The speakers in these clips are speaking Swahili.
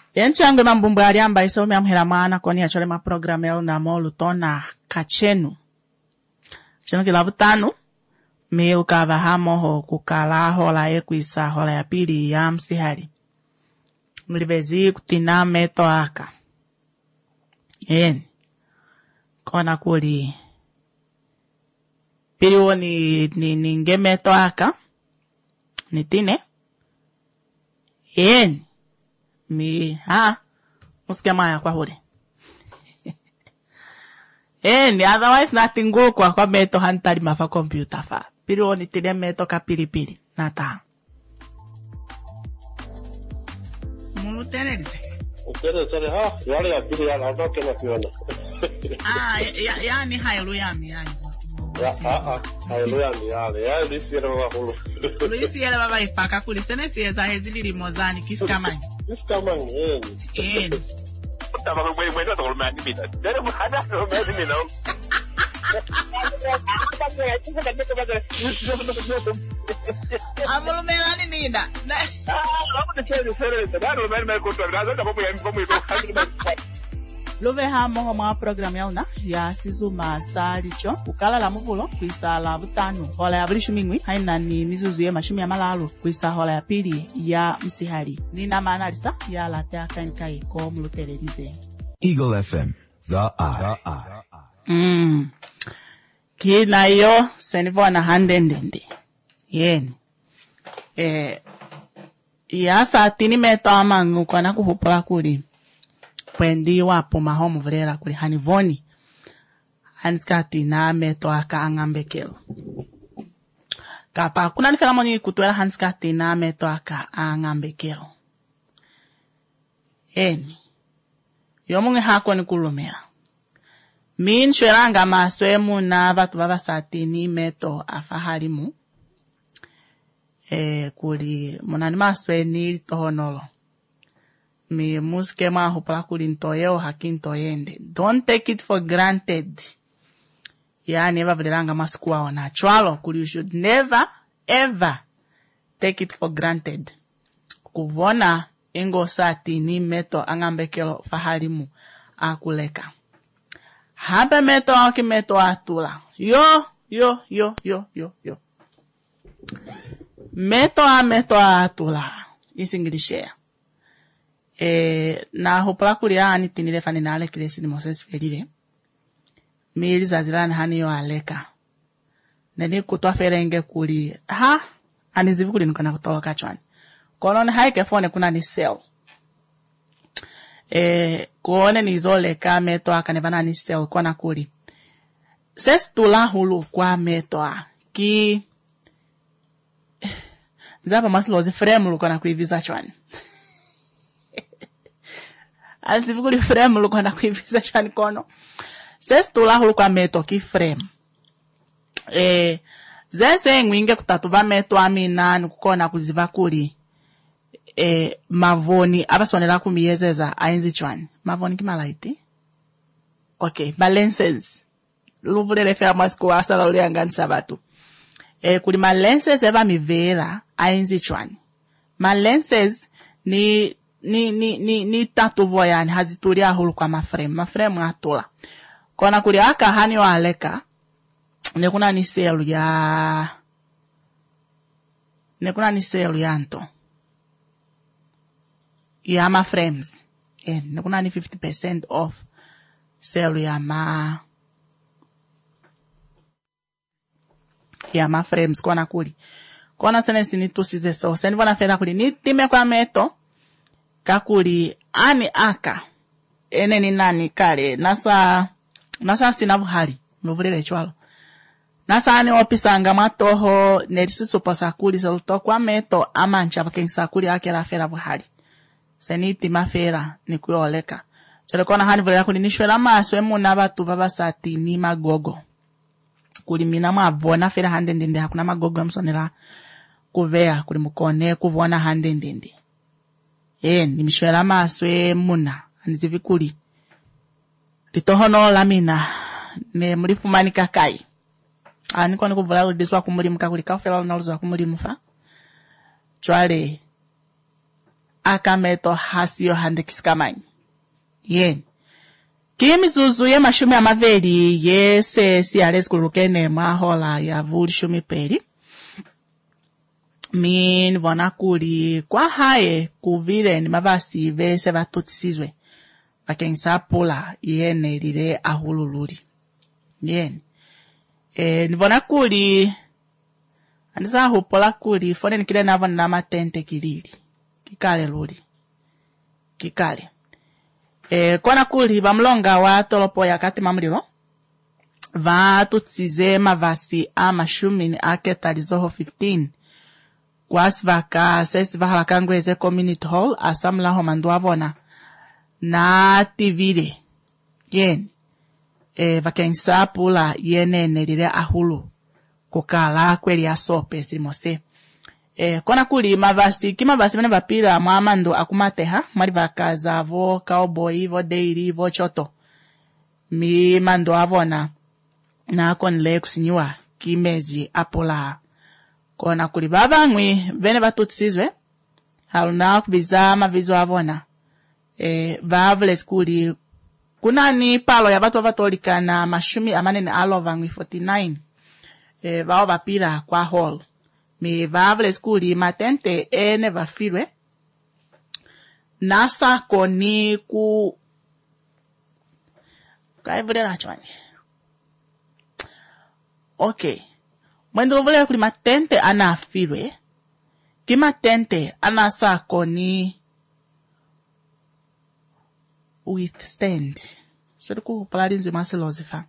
Yenchangu mambumbu aliamba iso miamhera maana koni achole maprogramu yao na molu tona kachenu. Chenu kilavutanu. Mi ukava hamoho kukala hola ekuisa hola ya pili ya msihari. Mlivezi kutina meto aka. Kona kuli. Piliwo ni nge meto aka. Nitine. Muskema ya kwa hule. Otherwise nothing go kwa meto hantari mafa computer fa. Piliwo nitine meto ka pili. Nata. Mulu tenelise. Tere, yale ya pili ya natoke na kiona. Yani hailuya yani. Hailuya yale. Ya lisiele baba hulu. Lisiele baba ifaka kulisene sieza hezili limozani kisikamani. Kisikamani, Tama kwa mwenye to romani mina. Dere muhada romani mina. Amulu melani nida. Love hamo ma program yauna ya sizuma salicho ukala la muvulo kwisa la butano hola ya brishu mingwi haina ni mizuzu ya mashimi ya malalo kwisa hola ya pili ya msihari nina manalisa ya latea kankai ko mlutelelize Eagle FM the eye. Kina yo senivona handendende ya satini meto amangu kwana kuhupula kuli Pendi wapo mahomu vrela kuli hanivoni. Hanskati na meto aka angambekelo. Kapa kuna nifela moni kutuela hanskati na meto aka angambekelo. Yomunge hako ni kulumela. Min shweranga maswemu na vatu baba satini meto afahalimu. Kuli munani maswe ni tohonolo. Mi muskema hupala kulintoyeo hakintoyende. Don't take it for granted. Neva vilelanga maskuwa wana chwalo. You should never, ever take it for granted. Kuvona ingo sati ni meto angambekelo fahalimu akuleka. Habe meto aki meto atula. Yo. Meto atula. Isingilishea. Na hopla kulia ani tinile fani na aleke lesi ni Moses Felive. Mili zazilani hani yo aleka. Neni kutua ferenge kuli. Anizivu kuli nukana kutoloka chwani. Kolone haike fone kuna ni sell. Kuone ni zoleka metoa kanevana ni sell kwa na kuli. Ses tula hulu kwa metoa. Ki zapa masilozi frame lukona kuiviza chwani. Alisivikuli frame lukona kuiviza chwani kono. Ses tula hulu kwa meto ki frame. Zese ngwinge kutatuba meto amina nukukona kuziva kuli. Mavoni abaswanela kumiyezeza ainzi chwani. Mavoni kimalaiti? Okay, balenses. Luvulele fea masiko asala uliangani sabatu. Kuli malenses eva mivela ainzi chwani. Malenses ni tatu voyani hazitulia hulu kwa maframe atula. Kona kuli aka hani wa aleka. Nekuna ni selu ya anto. Ya ma frames. Nekuna ni 50% off. Selu ya ma frames kona kuli. Kona senesi ni tusize so. Seni wana fena kuli. Ni time kwa meto. Kakuli ani aka. Ene ni nani kare. Nasa sinavu hali. Muvulele chwalo. Nasani opisanga matoho nerisi soposa kuli saluto kwa meto amancha bakensa kuli ake la fera buhali. Seniti mafera ni kuoleka. Chale kona hani vile kuli nishwela maswe muna batu baba sati ni magogo. Kuli mina mavona fera handendende hakuna magogo msonela kuvea kuli mukone kuvona handendende. Ni mishwela maswe muna anizivi kuli. Litohono lamina ne mulifumani kakai. Niko ni kuvula udiswa kumulimu kakuli kafela na ulizwa kumulimu fa. Chwale. akameto hasio handekiskamani. Yen. Kimizuzu ye mashumi amaveli yese siales kulukene mahola ya vuli shumi peli. Min vona kuli kwa haye kuvile ni mavasi vese vatutisizwe. Vakensa pula yene lile ahululuri. Yen. Nivona kuli andisa hupola kuli fone nikile navona na matente kilili. Kikale luli. Kikale. Kona kuli vamlonga wa tolopo ya kati mamulilo. Vatutsize mavasi amashumini ake talizoho 15. Kwasi vaka sesi vahala kangweze community hall asamla homandu avona. Na tivile. Yen. Vakensa pula yene nelile ahulu. Kukala kweli asope silimose. Kona kuli mavasi, kima vasi mene vapila muamando akumateha, mali vakaza vo cowboy, vo dairy, vo choto. Mi mando avona na konle kusinyiwa kimezi apola. Kona kuli babangwi, vene vatutisizwe, haluna kubiza mavizo avona. Vavle skuli, kunani palo ya vatu vatolika na mashumi amanene alovangwi 49. Vao vapila kwa hall. Mi vavle skuli matente ene vafirwe. Nasa koni ku... Kaivule na chwani. Okay. Mwendo vule kuli matente ana afirwe. Ki matente anasa koni... withstand. Shuriku palarinzi maselozifa.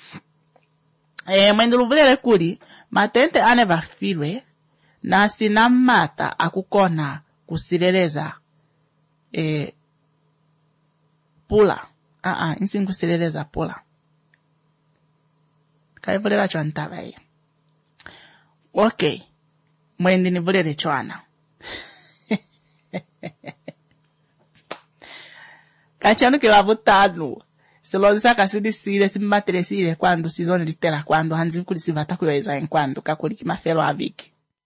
Mwendo vule kuli matente ane vafirwe. Na sinamata akukona kusileleza pula. Insi kusileleza pula. Kaivulera chwantavaye. Okay. Mwendi nivulere chwana. Kachanu kilavutanu. Silozisa kasidi sile simbatere sile kwando sizoni litera kwando hanzi kulisivata kuyoeza enkwando kakuliki mafelo aviki.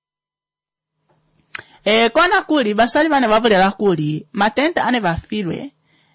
Kona kuli, basali vane vavulela kuli, matente ane vafirwe,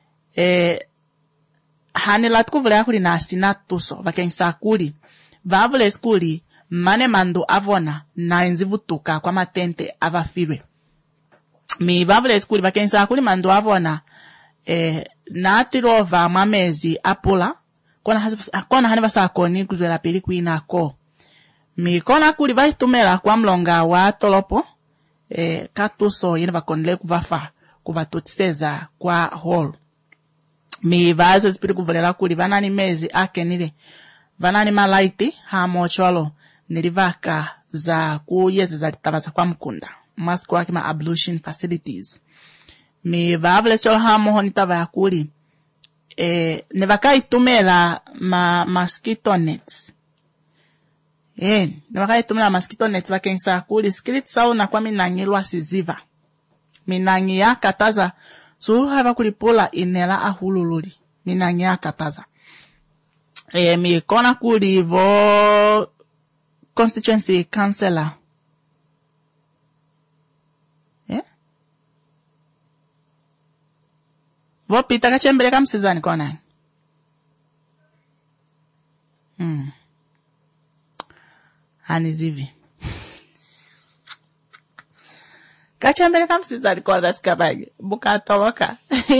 hane latukuvulea kuli na asinatuso, vakensa kuli, vavule skuli, mane mando avona, na enzivutuka kwa matente avafirwe. Mi vavule skuli, vakensa kuli mando avona, na atirova mamezi apula, kona hane vasa koni kuzwela pili kuina ko. Mi kona kuli vaitumela kwa mlonga wa tolopo, katuso yene vakonle kuvafa kuvatutiseza kwa hall. Mi vazo zipiri kuvulela kuli vanani mezi ake nile vanani malaiti hamo cholo nilivaka za kuyeze za litabaza kwa mkunda masku waki ma ablution facilities. Mi vavle cholo hamo honitava ya kuli nevaka itumela mosquito nets. Nivaka itumela mosquito nets vakensa kuli skillet sauna kwa minangilwa siziva. Minangi ya kataza suhava kulipula inela ahulululi. Minangi ya kataza. Mi kona kuli vo constituency councillor. Vo pita kachembele kamsizani kona. Anizivi. Kachambele kamsizani kona sikabage. Buka toloka.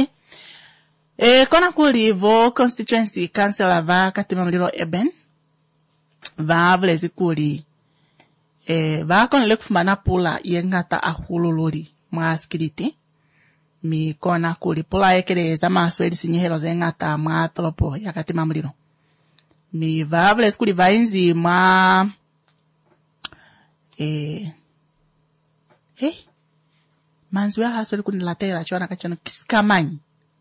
Kona kuli vo constituency councillor va katima mlilo eben. Va vlezi kuli. Va kona lekufumana pula yengata ahululuri. Mwaskiriti. Mi kona kuli pula ekereza masweli sinyehelo zengata mwa tolopo ya katima mlilo. Mi va vlezi kuli va inzi mwa... manziwe hasweli kunilatela chwana kachano kisikamanyi.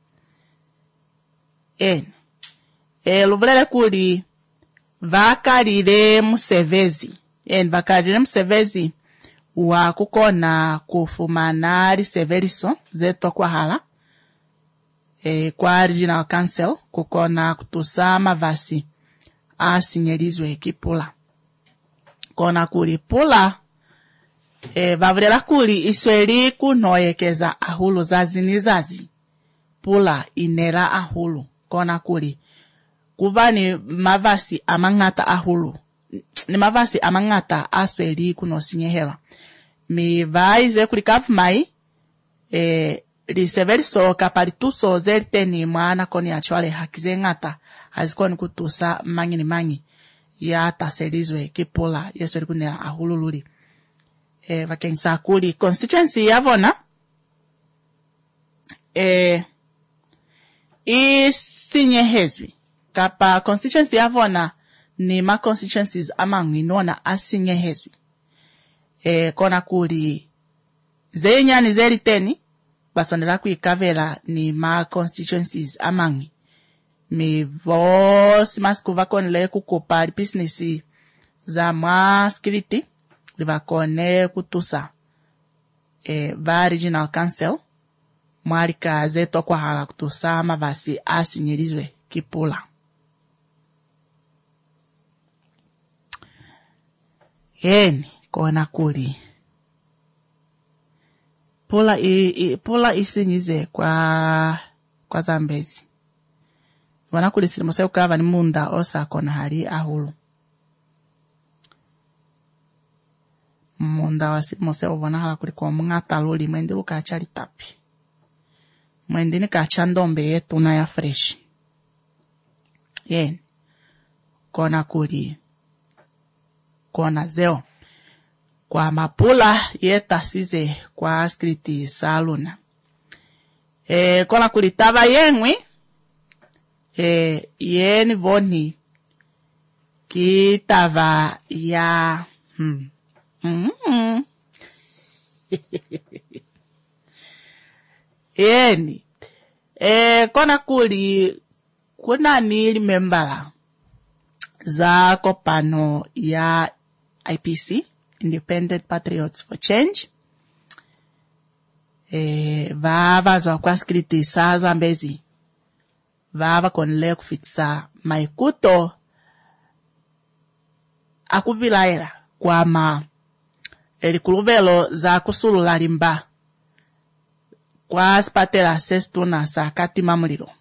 Luvulele kuli vakalile musevezi. Vakalile musevezi wa kukona kufumana liseveliso zeto kwa hala. Kwa regional council kukona kutusa mavasi asinyelizwe kipula. Kona kuli pula Vavrela kuli isweli kunoyekeza ahulu zazi ni zazi. Pula inera ahulu. Kona kuli. Kuva ni mavasi amangata ahulu. Ni mavasi amangata asweli kunosinyehewa. Mi vaize kuli kafumai. Liseveri so kapalituso zelteni maana koni achwale hakize ngata. Hazikoni kutusa mangi. Ya taselizwe kipula yesweli kunera ahulu luli. Vakensa kuli constituency yavona isinyehezwi kapa constituency yavona ni ma constituencies amanginona asinyehezwi kona kuli zenyani zeliteni basondela kuikavela ni ma constituencies amangi mi vos maskuva konle kukopa business za maskiriti livakone kutusa va regional council mwarika zeto kwa hala kutusa mavasi asinyirizwe kipula kona kuli pula isinyize kwa Zambezi wana kuli silimose ukava ni munda osa kona hali ahulu munda wasimose ubona hala kuli kwa mungata luli mwendi lukachali tapi mwendi ni kachandombe yetu na ya fresh kona kuli kona zeo kwa mapula yeta size kwa skriti saluna kona kuli tava yengwi yeni voni kitava ya kona kuli kuna ni membala za kopano ya IPC Independent Patriots for Change vavazwa kwa skriti sa Zambezi vava konle kufitisa maikuto akuvilaela kwa ma elikuluvelo za kusulula limba kwa spatela sestuna sa katima muliro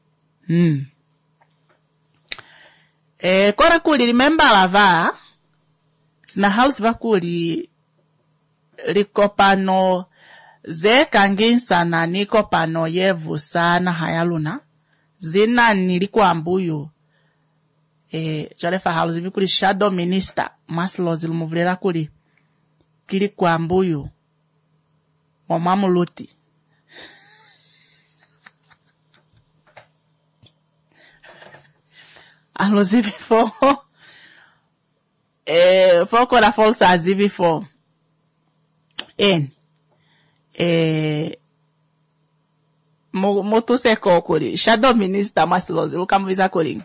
kora kuli limemba lava sina house vakuli likopano ze kanginsa na nikopano yevu sana hayaluna zina nilikuambuyu Jalefa house vikuli shadow minister maslo zilumuvulera kuli kili kuambuyu wamamuluti alo zivi fo foko la folsa zivi fo moto seko kuli shadow minister maslo zilukamuviza kuli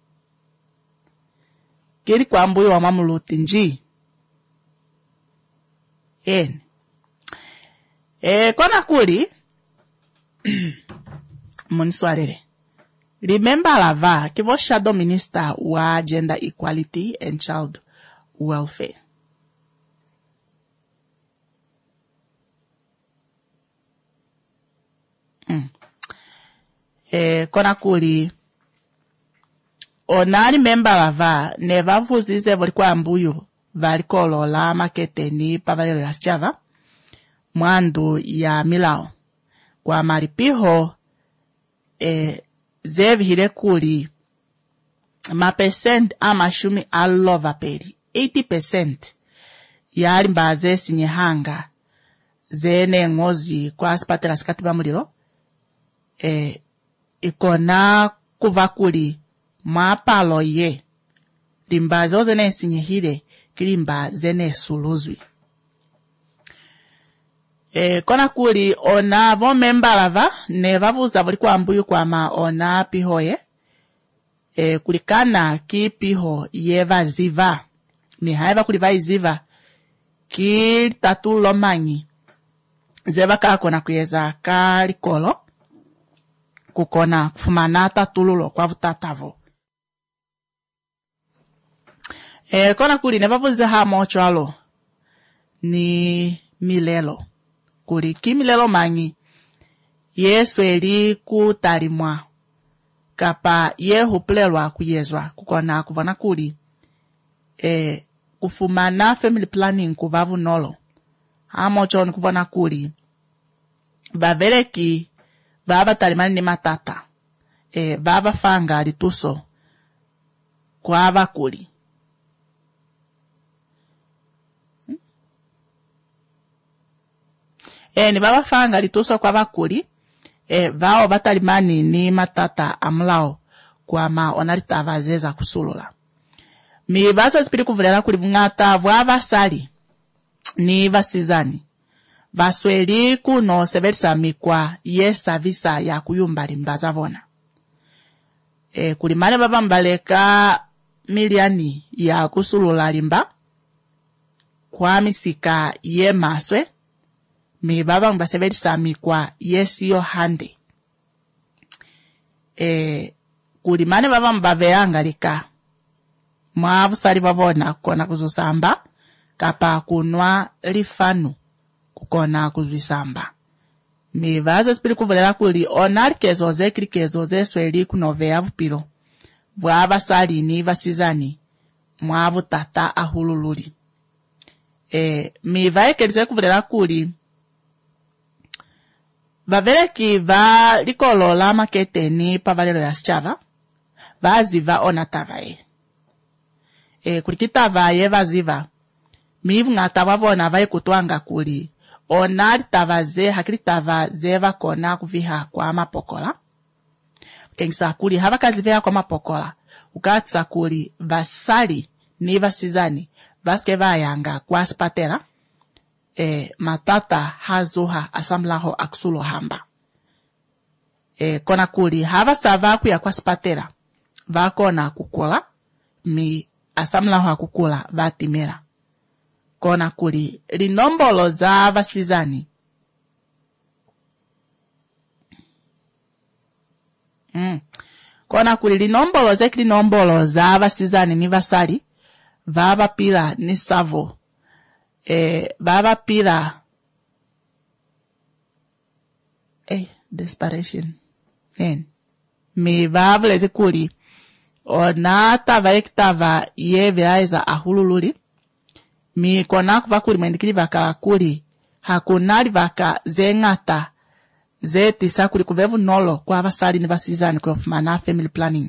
kili kuambuyu wamamuluti nji kona kuli muniswarere remember lava kivo shadow minister wa gender equality and child welfare kona kuli onani member lava neva vuzize volikwa ambuyo valikolo la maketeni pavalelo ya sichava mwandu ya milao kwa maripiho zevihile kuli mapesent amashumi alova peri 80% yali mbaze sinyehanga zene ngozi kwa spatela sikatiba muliro ikona kuva kuli mapalo ye limbaze ozene sinyehile kilimba zene suluzwi kona kuli ona vo memba lava ne vavuza voli kwa mbuyu kwa ma ona pihoye kulikana ki piho yeva ziva mihaiva kuliva iziva ki tatulo manyi zeva kakona kuyeza kalikolo kukona kufumana tatululo kwa vutatavo kona kuli ne vavuza ha mocho alo ni milelo. Kuli ki milelo mangi Yesu eli kutalimwa kapa hupulelwa kuyezwa kukona kuvona kuli kufumana family planning kuvavu nolo. Amocho ni kuvona kuli baveleki baba talimani ni matata baba fanga lituso kwa bakuli. Ni baba fanga lituso kwa bakuli vao batalimani ni matata amlao kwa onarita vazeza kusulula. Mi baso spiri kuvulela kuli vungata vwa sali ni vasizani. Basweli kuno severisa mikwa yesa visa ya kuyumba limbaza vona. Kulimane baba mbaleka miliani ya kusulula limba kwa misika ye maswe. Mi baba mbaseverisa mikwa yesi yo hande. Kulimane baba mbaveanga lika mwavu sali babona kukona kuzusamba kapa kunwa lifanu kukona kuzwisamba. Mi vazo spili kuvulela kuli onari kezo ze krikezo ze sweli kunovea vupilo vwa sali ni vasizani mwavu tata ahulululi. Mi vaekelize kuvulela kuli baveleki va likolo la makete ni pavalelo ya sichava vaziva onatavae. Kulikitavaye vaziva mivu ngata wavona vae kutwanga kuli onari tavaze hakili tavaze vakona kuviha kwa mapokola. Kengisa kuli hava kazivea kwa mapokola ukatsa kuli vasali ni vasizani vaske vayanga kwa spatela matata hazuha asamlaho aksulo hamba. Kona kuli hava sava kuya kwa spatela vakona kukula mi asamlaho akukula vatimera. Kona kuli linombolo za vasizani kona kuli linombolo za vasizani ni vasali vava pila ni savo vava pila desperation mi vava lezi kuli onata vaektava ye viraiza ahulululi. Mi kona kuva kuli mwendikili vaka kuli hakunali vaka zengata zetisa kuli kuvevu nolo kwa vasali ni vasizani kwa fumana family planning.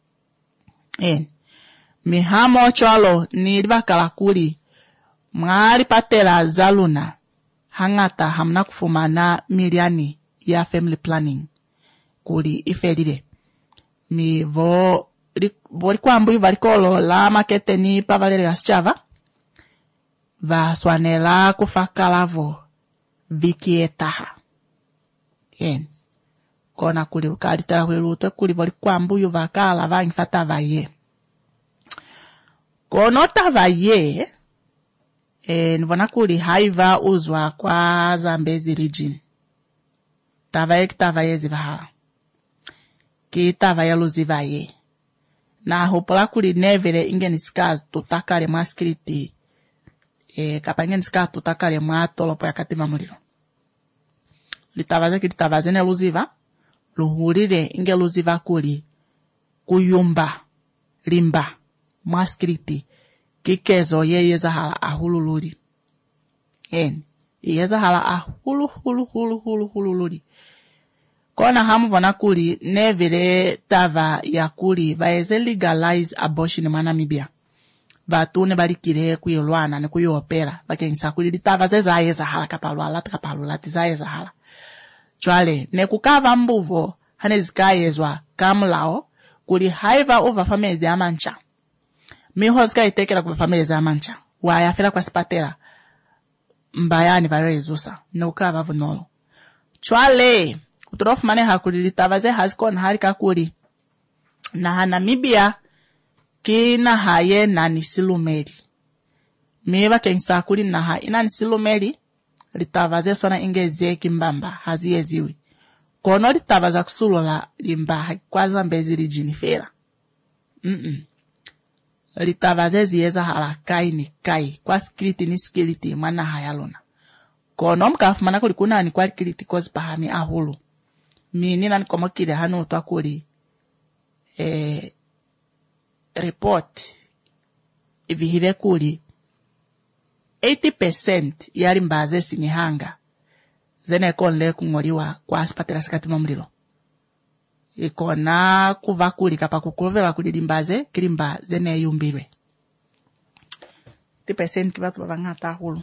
Mi hamo cholo ni vaka kuli mwali patela zaluna hangata hamna kufumana miliani ya family planning kuli ifelile. Mi vori kwa mbuyu valikolo la makete ni pavalele ya sichava vaswanela kufakalavo vikietaha. Kona kuli ukalitala kuli lutwe kuli voli kwa mbuyu vakala vangifata vaye. Konota vaye nivona kuli haiva uzwa kwa Zambezi region. Tavaye kitavaye zivahala. Kitavaye luzivaye. Na hopola kuli nevele ingenisikazi tutakale maskiriti kapangeni sika tutakale mwatolopo ya katima muliro. Litavaze kitavaze ne luziva luhulile inge luziva kuli kuyumba limba maskiriti kikezo yeza hala ahulululi. Yeza hala ahulululi. Kona hamu vona kuli nevele tava ya kuli vaeze legalize abortion Namibia. Vatune balikire kuyolwana ne kuyopera bakengisa kuli litava zeza hala kapalula tizayeza hala. Chwale ne kukava mbuvo hanezikayezwa kamlao kuli haiva uva famezi ya mancha. Miho zika itekela kuva famezi ya mancha. Wayafela kwa spatela mbayani vayo ezusa ne ukava vunolo. Chwale kuturofu mane hakuli litava ze hazikon halika kuli na Namibia kina haye na nisilumeli. Miwa kengisa kuli na ha ina nisilumeli litavaze swana ingeze kimbamba haziyeziwi. Kono litavaza kusulola limba kwa Zambezi region fera. litavazezi yeza halakai ni kai kwa skiliti ni skiliti mana hayalona kono mkafumana kuli kuna ni kwa skiliti kozi pahami ahulu minina nikomokile hanu utwa kuli report ivihile kuli 80% yali mbaze sinyihanga zene konle kungoliwa kwa asipatela sikati mamulilo ikona kuva kuli kapa kukulovela kuli limbaze kilimba zene yumbirwe 80% kibatu babangata hulu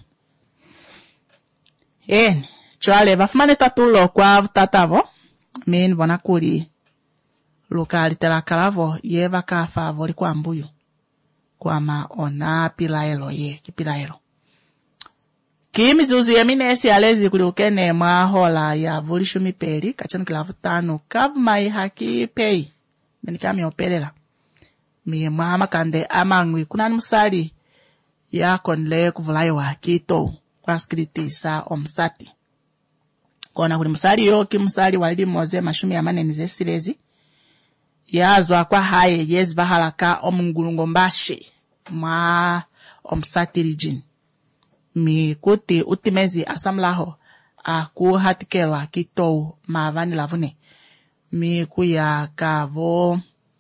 chwale bafumane tatulo kwa tatavo min bona kuli lokali telakalavo yeva kafa voli kwa mbuyo kwa maona pilaelo ye kipilaelo kimizuzu ya minesi alezi kuli ukene mwahola ya volisho miperi kachanu kilavu 5 kavmai haki pei menikami opelela mi mwama kande amangwi kuna musali ya konle kuvulaiwa kito kwa skriti sa omsati kona kuli musali yo kimusali walidi moze mashumi ya maneni zesilezi yazwa kwa haye yezi bahalaka omungulungo mbashe mwa omsati region mi kuti utimezi asamlaho aku hatikelwa kitou mavani lavune mi kuya kavo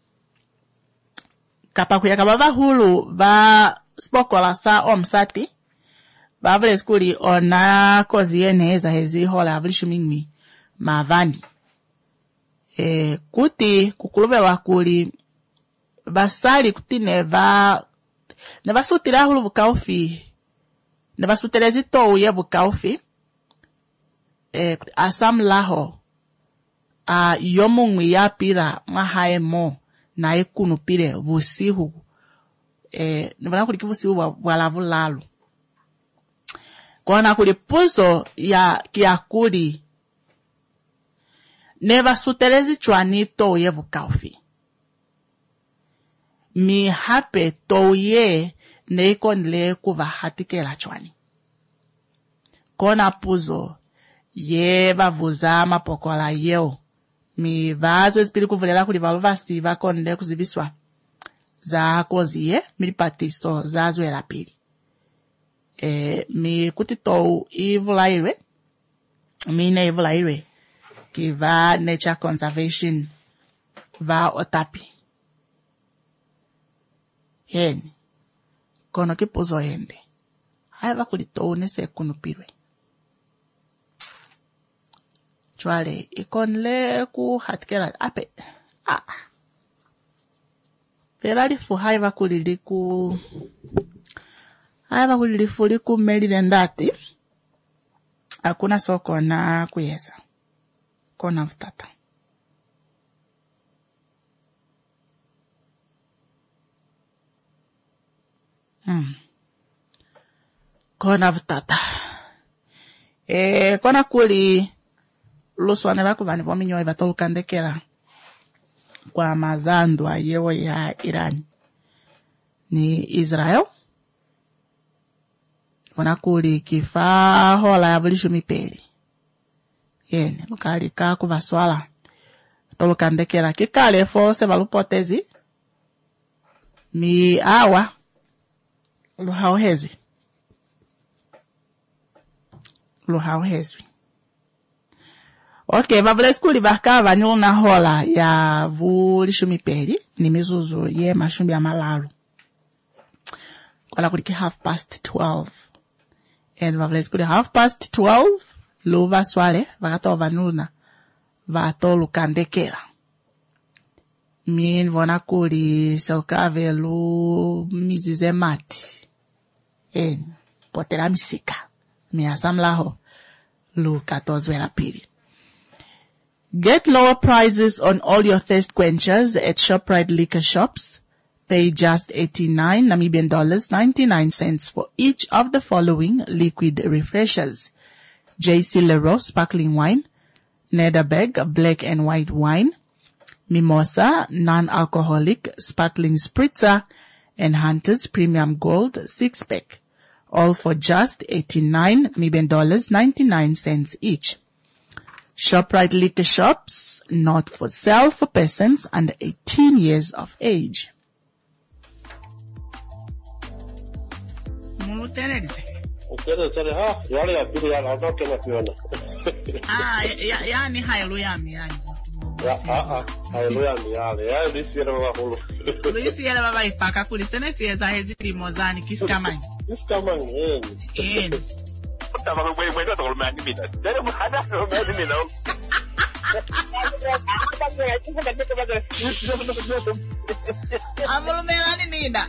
kapakuya kabava hulu va spokola sa omsati bavule skuli ona kozi yeneza hezi hola avulishumingwi mavani kuti kukulubelwa kuli basali kuti neva sutira hulu vukaufi neva sutelezi tou ye vukaufi asamlaho yomungwi ya pira mwahae mo na ekunu pire vusihu nivana kuli kivusihu walavu lalu kona kuli puzo ya kiakuli neva sutelezi chwani tou ye vukaufi mi hape tou ye neikonle kuva hatikela chwani kona puzo ye vavuza mapokola yeo mi vazo espiri kuvulela kuli valuvasi vakonle kuziviswa za kozi ye milipatiso zazo ela pili mi kuti tou ivulairwe mine ivulairwe kiva nature conservation va otapi heni kono kipuzo hende haiva kuli tou nese kunupirwe chwale ikonle ku hatikela ape pelalifu haiva kuliliku liku melile ndati hakuna soko na kuyeza kona vutata kona vutata kona kuli luswane vaku vani vominyoe vatolukandekela kwa mazandwa yewo ya Iran ni Israel wana kuli kifa hola ya vulisho mipeli yene lukali kaku vaswala tolukandekela kikale fose valupotezi mi awa luhao hezwi okay vavule skuli vakava niluna hola ya vulisho mipeli ni mizuzu ye mashumbi ya malalu kwa kuliki 12:30 and vavule skuli 12:30 luva swale vakatova niluna vatolukandekela min vona kuli selkave lu mizize mati potela misika mi asamlaho lu 14 la pili. Get lower prices on all your thirst quenchers at ShopRite liquor shops. Pay just $99 for each of the following liquid refreshers: JC Leroux sparkling wine, Nederberg black and white wine, Mimosa non-alcoholic sparkling spritzer, and Hunter's Premium Gold 6-pack, all for just $99 each. ShopRite liquor shops, not for sale for persons under 18 years of age. Muluteleze. Ukielezea yale ya pili yanatoka na kuona. Yani haleluya yani. Haleluya yale. Ya lisiele wa hulu. Lisiele baba ipaka kulisene sieza hezi limozani kisikamani. Kisikamani Utaba ngwe ndo tolumani mina. Dere muhada tolumani mina. Amulumelani nina.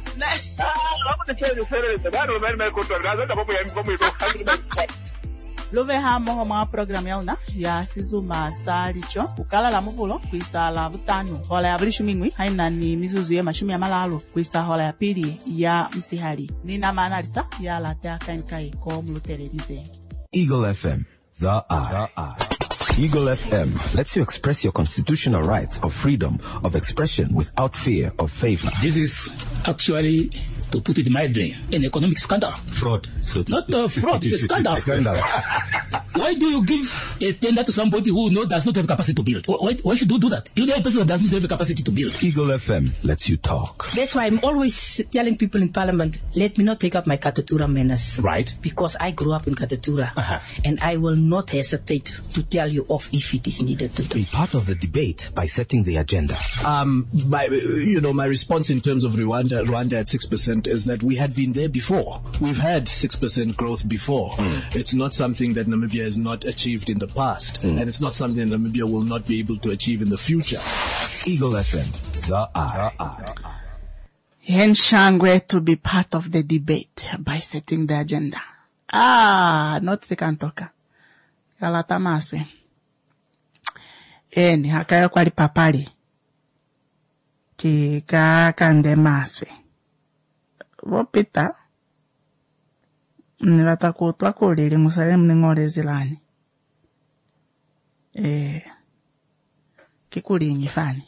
Love hamo mwa program yauna ya sizuma salicho ukala la muvulo kuisa la butano hola ya brishu mingwi haina ni mizuzu ya mashumi ya malalo kuisa hola ya pili ya msihali nina manalisa ya latea kainkai ko mulutelerize. Eagle FM, the eye. Eagle FM lets you express your constitutional rights of freedom of expression without fear of favor. This is actually, to put it mildly, an economic scandal. Fraud. So not fraud, it's a scandal. Why do you give a tender to somebody who does not have capacity to build? Why should you do that? You know a person who doesn't have the capacity to build. Eagle FM lets you talk. That's why I'm always telling people in Parliament, let me not take up my Katatura manners. Right. Because I grew up in Katatura. And I will not hesitate to tell you off if it is needed to do. Be part of the debate by setting the agenda. My response in terms of Rwanda at 6% is that we had been there before. We've had 6% growth before. It's not something that Namibia has not achieved in the past. And it's not something that Namibia will not be able to achieve in the future. Eagle FM, the eye. Henshangwe to be part of the debate by setting the agenda. Not the kantoka. Kalata maswe. Eni hakayo kwa lipapali. Kika kande maswe. Wopita. Nivata kutwa kulili musale mningole zilani. Kikuli nyifani.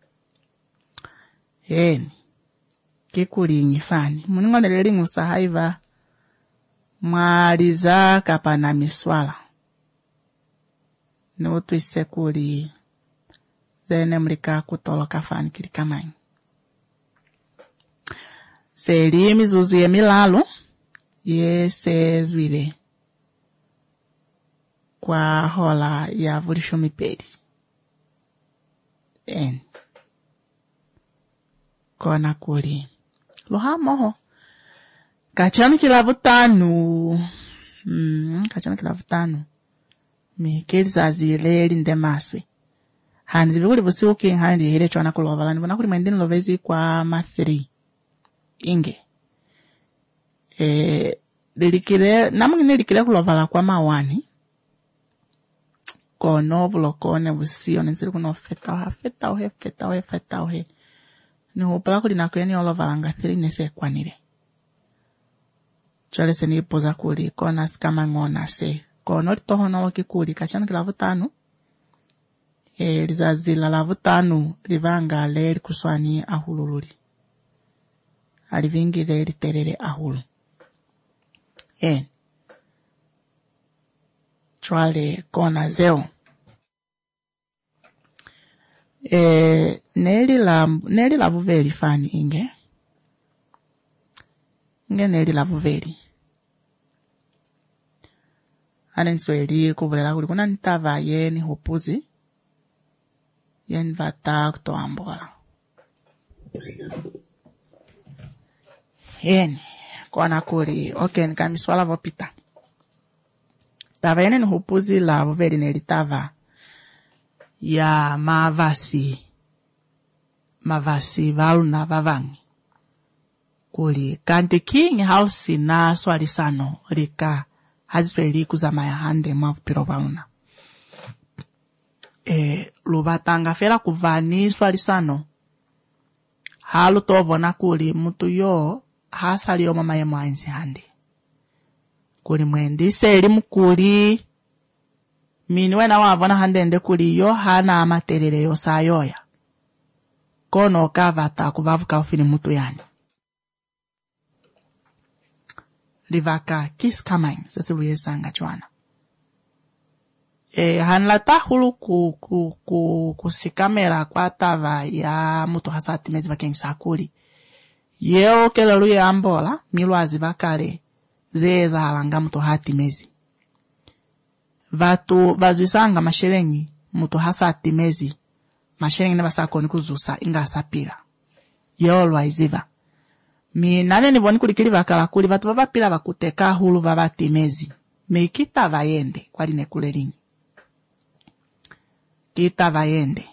Kikuli nyifani. Mningole lili musahaiva. Mwaliza kapana miswala. Nutu isekuli. Zene mlika kutoloka fani kilikamani. Seli mizuzu ye milalo. Yesezwile. Kwa hola ya vulisho mipedi. Kona kuli. Loha moho. Kachani kilavutanu. Kachani kilavutanu. Mikeli zazile linde maswe. Hanzi vikuli vusiuki handi hile chwana kulovala. Nivona kuli mwendini lovezi kwa ma3. Inge. Lilikile kulovala kwa ma1. Kono bulokone busio. Nenzili kuno feta ohe. Ni hupala kuli na kuyeni olovala nga 3 nese kwa nire. Chale se ni poza kuli kona skama ngona se. Kono litoho nolo kikuli kachana kilavutanu. Lizazila lavutanu livanga leri kuswani ahululuri. Alivingi leri terere ahulu. Chwale kona zeo. Neri lavu veri fani inge. Neri lavu veri. Anensweli kubulela kuli kuna nitava yeni hupuzi. Yeni vata kutoambola. Kona kuli. Nikamiswala vopita. Tava yeni ni hupuzi la vuveri neri tava. Ya mavasi valuna vavangi. Kuli kanti king house na swali sano rika hazifeli kuzama ya hande mwavupiro valuna. Lubatanga fela kuvani swali sano. Halu tovona kuli mutu yo hasali yo mama ye mwaenzi hande. Kuli mwendi seli mkuli. Mini wena wavona handende kuli yo hana amaterere yo sayoya. Kono kavata kuvavuka ufini mutu yani. Livaka kis kamang sasi luyesanga chwana. Hanlata hulu kusikamera kwa tava ya mutu hasati mezi vake nsakuli. Yeo kele luye ambola, milu azivakale, zeza halanga mtu hati mezi. Vatu vazuisanga mashirengi mtu hasa hati mezi. Mashirengi nabasa koni kuzusa inga sapira. Yolwa iziva. Mi nane nivoni kulikili vakala kuli vatu vavapila vakuteka hulu vavati mezi. Mi kita vayende kwa line kule ringi. Kita vayende.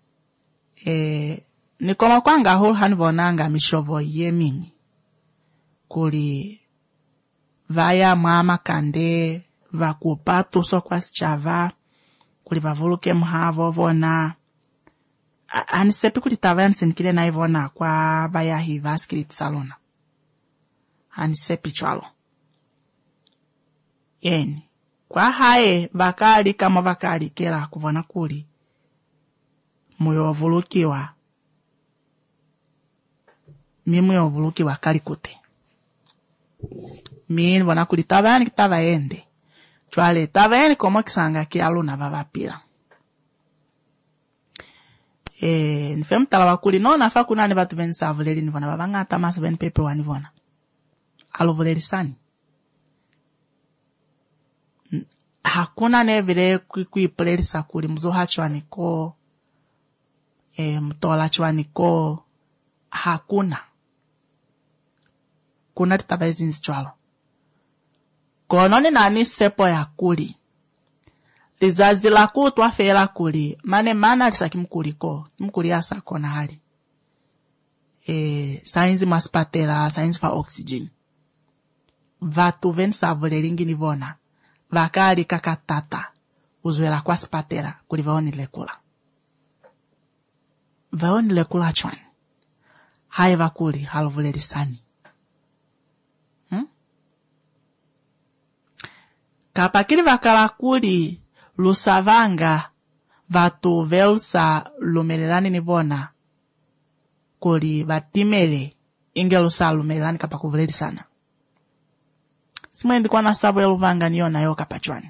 Nikoma kwanga hulu hanivonanga mishovo ye mimi. Kuli vaya mama kande vakupatu so kwa sichava kuli vavuluke mhavo vona anisepi kuli tavaya nsinikile na ivona kwa vaya hiva skiriti salona anisepi chwalo yeni kwa hae vakali kama vakali kela kuvona kuli muyo vulukiwa mimuyo vulukiwa kali kute Min wana kuli tavayani kitavayende. Chwale tavayani komo kisanga ki aluna vavapila. Nifemu talawa kuli no nafa kunani vatu veni savuleri nivona vavanga tamasa veni pepe wanivona. Aluvuleri sani. Hakuna nevile kuipuleri sakuli mzuha chwaniko. Mtola chwaniko. Hakuna. Kuna titabazi nsichwalo. Kononi nani sepo ya kuli. Lizazi la kutwa fela kuli. Mana lisaki mkuliko. Mkuli asa kona hali. Sainzi maspatela, sainzi fa oxygen. Vatu ven savuleringi nivona. Vakari kakatata. Uzwela kwa spatela. Kuli vaoni lekula. Vaoni lekula chwani. Hai vakuli haluvuleri sani. Kapakili vakala kuli lusavanga vatu velsa lumelelani nivona kuli vatimele inge lusa lumelelani kapakuvuleri sana. Simwendi kwa nasabu ya luvanga niona yo kapachwani.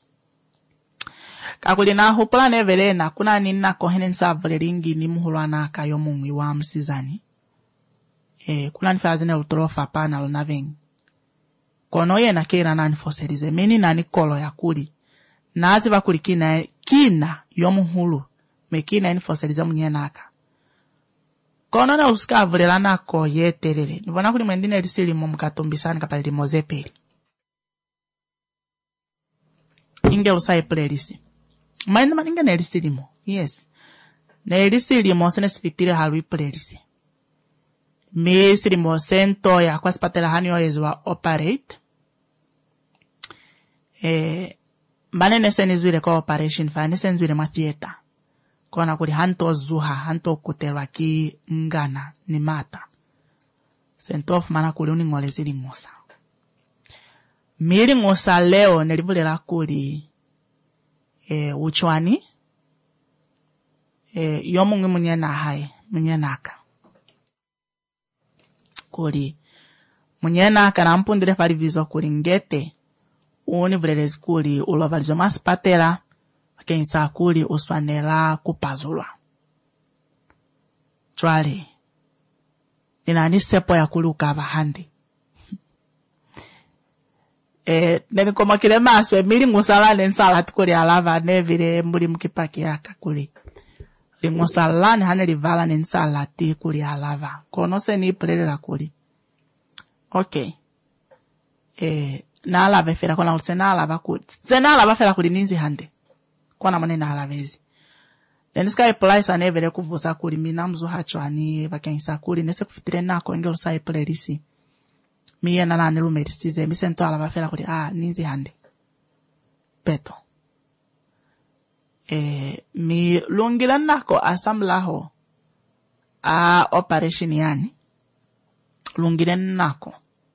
Kakuli na hupula nevelena kuna nina kohene nsavuleringi ni muhulwana kayo mungwi wa msizani. Kuna nifazine utrofa pana lunavengi. Kono ye na kera nani foserize meni nani kolo ya kuli nazi bakuli kina yomuhulu mekina ni foserize munyenaka kono na uskavulera nako yeterere nibona kuli mwendine elisili mu mukatumbisani kapalili mozepeli inge usai plerisi maende maninga na elisili mo yes na elisili mo sene sifitire halwi plerisi Misiri mo sento ya kwa spatela hani oezwa operate. Mbane nese nizwile kwa operation fa nese nizwile ma theater. Kona kuli hanto zuha, hanto kutelwa ki ngana ni mata. Sentof mana kuli uningole zili mosa. Miri mosa leo nelivule la kuli uchwani. Yomungi munyena hai, munyenaka. Kuli munyena kana mpundire pali vizo kuli ngete uni vulelezi kuli ulovalizo masipatela kensa kuli uswanela kupazulwa chwale nina sepo ya kuli ukava handi neni koma kile maswe mili ngusala nensala tukuli alava nevile mbuli mkipaki yaka kuli lingosalani hane livala nensala ti kuli alava konose ni ipulelela kuli okay na alava fera kona ulsena alava kuli sena alava fera kuli ninzi hande kona mwane na alavezi neniska ipulaisa nevele kuvusa kuli mina mzu hachwani vakenisa kuli nese kufitire nako inge usa ipulelisi miye na nane lumerisize misento alava fera kuli ninzi hande peto mi lungila nako asamlaho operation yani lungile nako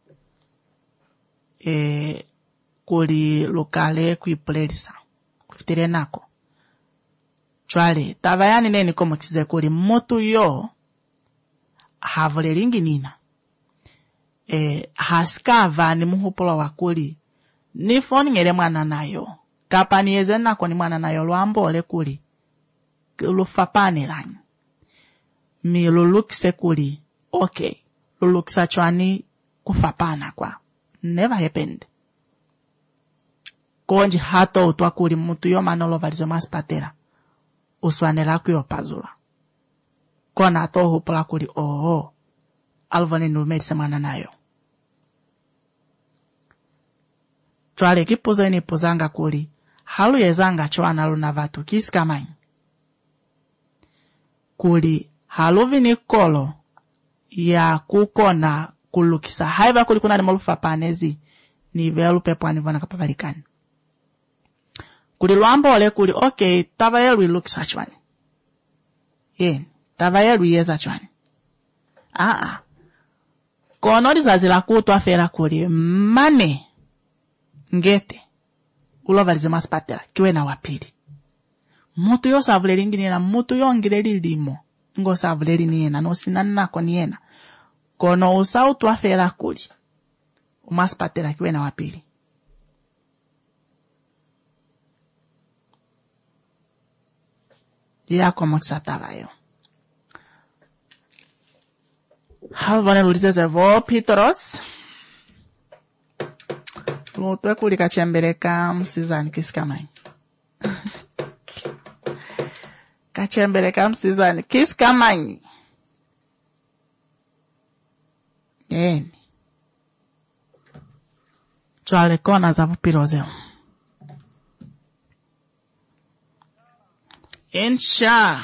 kuli lokale kuipulelisa kufitire nako chwale tavayani neni komo kize kuli motu yo havuleringi nina haskava ni muhupula wakuli ni foni ngere mwana nayo kapani yeze nako ni mwana nayo luambole kuli lufapane lanyi mi lulukise kuli okay lulukisa chwani kufapana kwa never happened. Konji hato utwa kuli mutu yo manolo valizo maspatera. Uswanela kuyo pazula. Kona ato hupula kuli alvone nulmedi semana nayo. Chwale kipuzo ini puzanga kuli. Halu yezanga chwana luna vatu kiskamai. Kuli halu vini kolo ya kukona kulukisa. Haiva kuli kuna demolufa panezi ni velu pepo anivona kapapalikani. Kuli luambo ole kuli okay tava yelu ilukisa chwani. Tava yelu yeza chwani. Konori zazila kutwa fera kuli mane ngete ulovalize maspatela kiwe na wapili. Mutu yo savuleri nginiena mutu yo ngireli limo ngo savuleri niena no sinana ko niena kono usautu afera kuli umaspatela kiwe na wapili. Ya como xatava yo halvane lulizeze vo Petros Luto kuli kachembeleka msizani kiskamai. Kachembeleka msizani kiskamai. Chwale kona za vupirozeo. Ensha.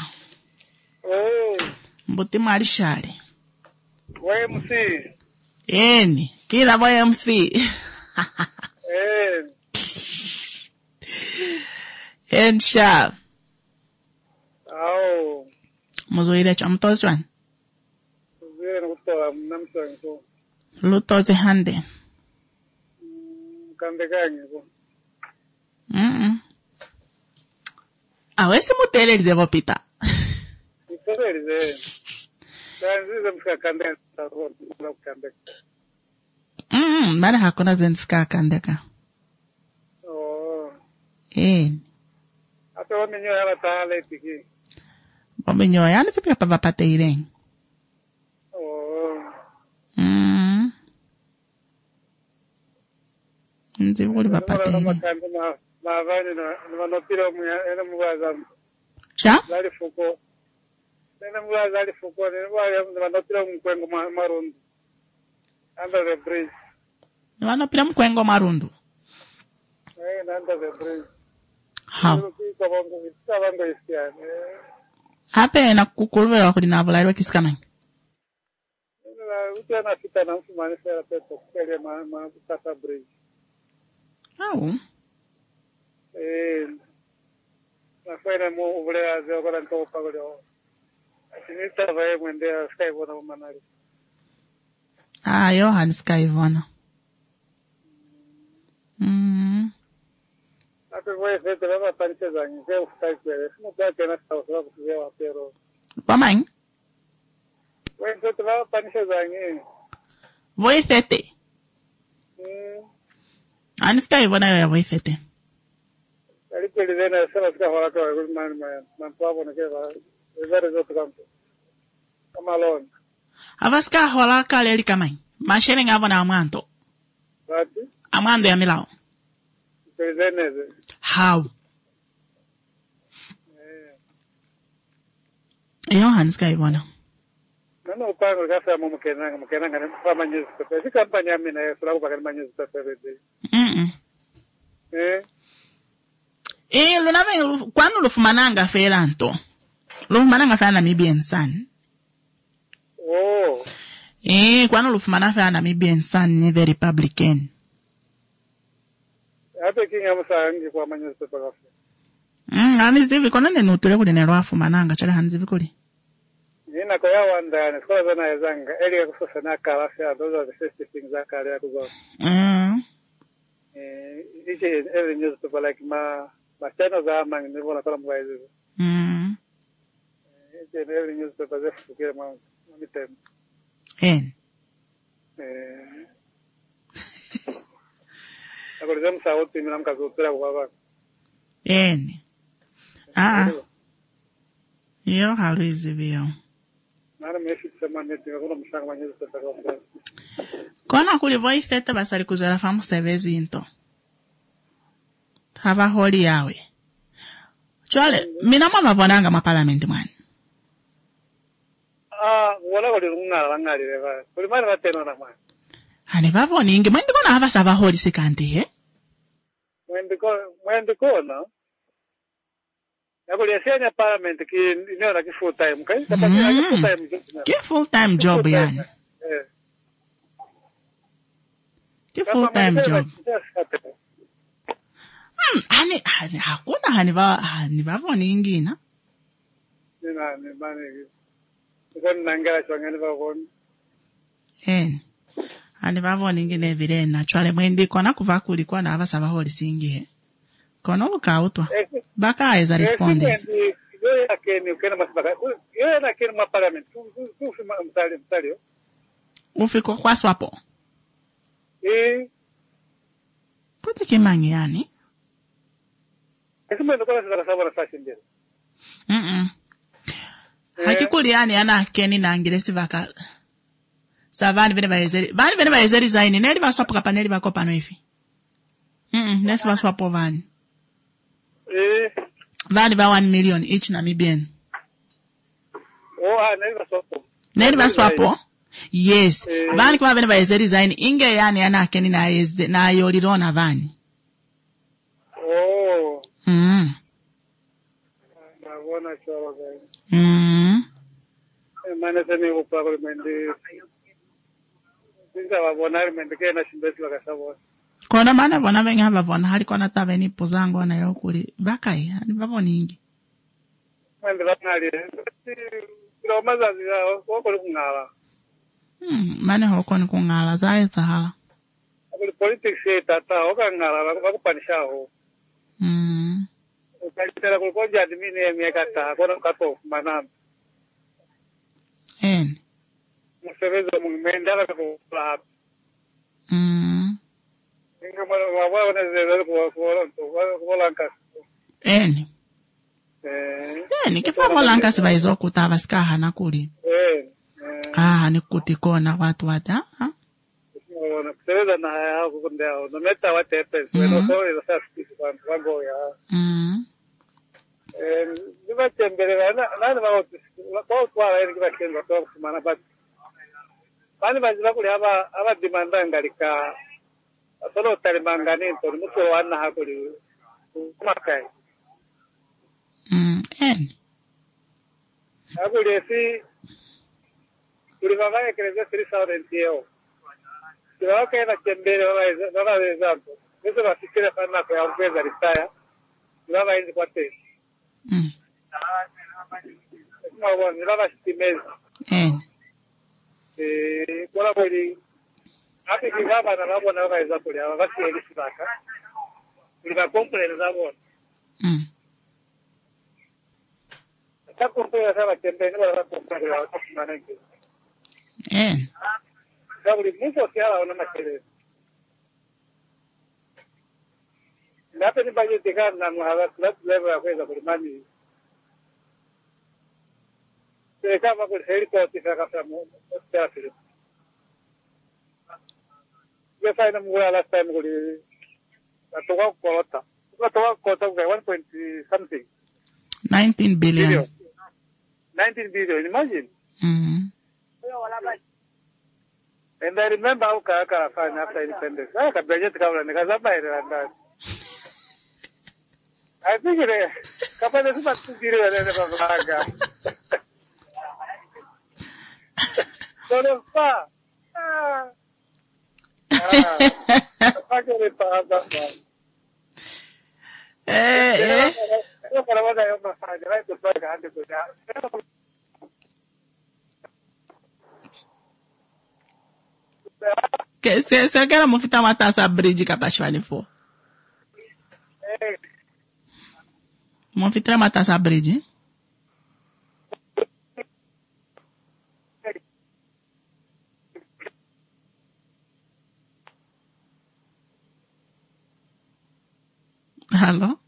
Mbuti marishali. YMC. Kila YMC. Ensha. Muzoile chamtozi chwani. Lutozi hande. Kande ganyi ko. Awesi mutelerize vopita. Mutelerize. Kanzi zamska kande kande. Mara hakuna zenska kandeka. Ata wamenyo yala taale tiki. Wamenyo yala sipia pavapate ireng. Nzi wuli vapate ireng. Mavani na manopira ena muwaza. Cha? Zali fuko. Ena muwaza zali fuko. Ena manopira mkwengo marundu. Under the bridge. Manopira mkwengo marundu. Under the bridge. How? Hape na kukulwe kuli na vulairwa kiskamai. Utana fita na mfumani fera peto kele ma kata bridge. Na fena mo uvule aze kwa nto pagoleo. Asinita vae mwende sky bona umanari. Yohan sky bona. Ape voy fete lava panche zangi ze sky kwele. Simo kwa tena sawa kuzewa pero. Pamang? Voy fete lava panche zangi. Voy fete. Sky bona ya voy fete. Ali kweli zena sana sika wala kwa man pavo na keva. Ezare zote kampo. Kama lon. Avaska hola kaleri kamai. Mashele ngavo na amanto. Wati? Amando ya milao. Zeneze. How? Yohan sky bona. Nano upango kasa mo mkenanga na kama news paper. Si kampanya mimi na sura kwa kama news paper de. Lunave kwanu lufumananga felanto. Lufumananga fana Namibian Sun. Kwanu lufumana fana Namibian Sun ni the Republican. Hata kinga msangi kwa news paper kafe. Anizivi kona nenutule kuli nero afumananga chale hanzivi kuli. Nina kwa ya wanda ni kwa zana ya zanga. Eli ya kusosa na kalafia. Those are the first things that kari ya kuzo. Ichi every newspaper like channel za amangi nivo na kala mga hizivu. Ichi every newspaper zefu kukire mitemu. Nakuliza msauti mina mkazutura kwa wako. Yo halu hizivi yo. Nara meshi kusema neti kuna mshanga ma newspaper kwa. Kona kuli voi fete basali kuzwela famu sevezi into. Hava holi yawe. Chwale, mina mama vonanga maparlamenti mwani. Wala kuli ngala ngali reva. Kuli mara bateno na mwani. Hane vavoni ingi, mwendi kona hava sava holi sikandi, he? Mwendi kona. Yakuli yasianya parliament ki niona ki full time, kai? Ki full time job yani. Ki full time job. Hani vavoni ingina. Ni mani. Koni nangala chwangani vavoni. Hani vavoni ingine vile na chwale mwendi kona kuvakuli kwa na hava sava holi singi, he? Kono ukautwa. Baka aiza respondis. Yo akeni ukena masibaka. Yo akeni maparliament. Tu mtalio. Ufiko kwa swapo. Pote kimangi yani? Kama ndo kwa sababu sababu na fashion ndio. Hakikuli yani ana keni na angiresi vaka. Savani vene baezeri. Vani vene baezeri zaini. Neli baswapo kapa neli bakopa no ifi. Nesi baswapo vani. Vani ba 1 million each na mibien. Neli baswapo? Yes. Vani kwa vene baezeri zaini. Inge yani ana keni na yolirona vani. Nabona choro gani. Maana tani upako mende. Singa wabona mende kena shimbesi wakasabo. Kona mana bona venga bavona hali kona taveni pozango na yokuli bakai ani bavoni ingi. Mende bakali. Ndo mazazi wako kungala. Mane hoko ni kungala zae sahala. Akuli politics tata okangala bakupanisha ho. Ukalitera kulikoja admini miaka ta kona kato manam. Msevezo mumendala kwa hapo. Inga mwa wanazele kwa lankas. Kifa lankas baizo kutava skaha na kuli. Ni kutikona watu wata. Mseveza na haya kukundao. Nometa watepe. Weno sori za sasi wango ya. Niba tembele nani kwa kwa yani kiba kenga kwa kumana but bani bazira kuli aba demanda ngalika solo talimangani to muko wana hakuli kumakai hakuli si kuli baba kereza 3000 tio kila kana tembele baba example eso basikira kana kwa mpeza ritaya baba hizi kwa te Mwa nilava shitimeza. Kwa kweli hapi kigaba na nabo na waweza kulia wakati elisi baka. Nilika complain za bona. Sasa complain za tembe ni wala complain ya watu manenge. Sababu mtu akiala ona makelele. Nape ni baje tikana na mhawa club level ya kuweza kulimani. Kama kwa helikopta kifika kama hospitali. Yesa ina mwa last time kuli atoka kota. Atoka kota kwa 1 something. 19 billion. 19 billion, imagine. And I remember how Kaka found after independence. Kaka budget kama nikazaba ile ndani. I think it kapa ndio sababu kile ndio baba. Solo fa. Apake de papa. Yo para wada yo mafanya right to plug hande kuja. Se kera mufita matasa bridge kapashwani fo. Mufita matasa bridge. Hello?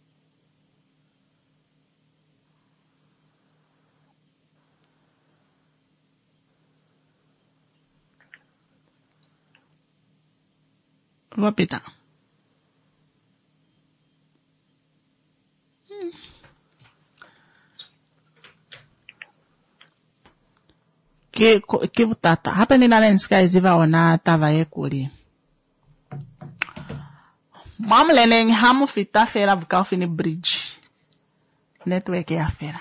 Vopita. Ke butata hapa nina lenska iziva ona tava yekuli mamlene hamu fita fera buka fini bridge network ya fera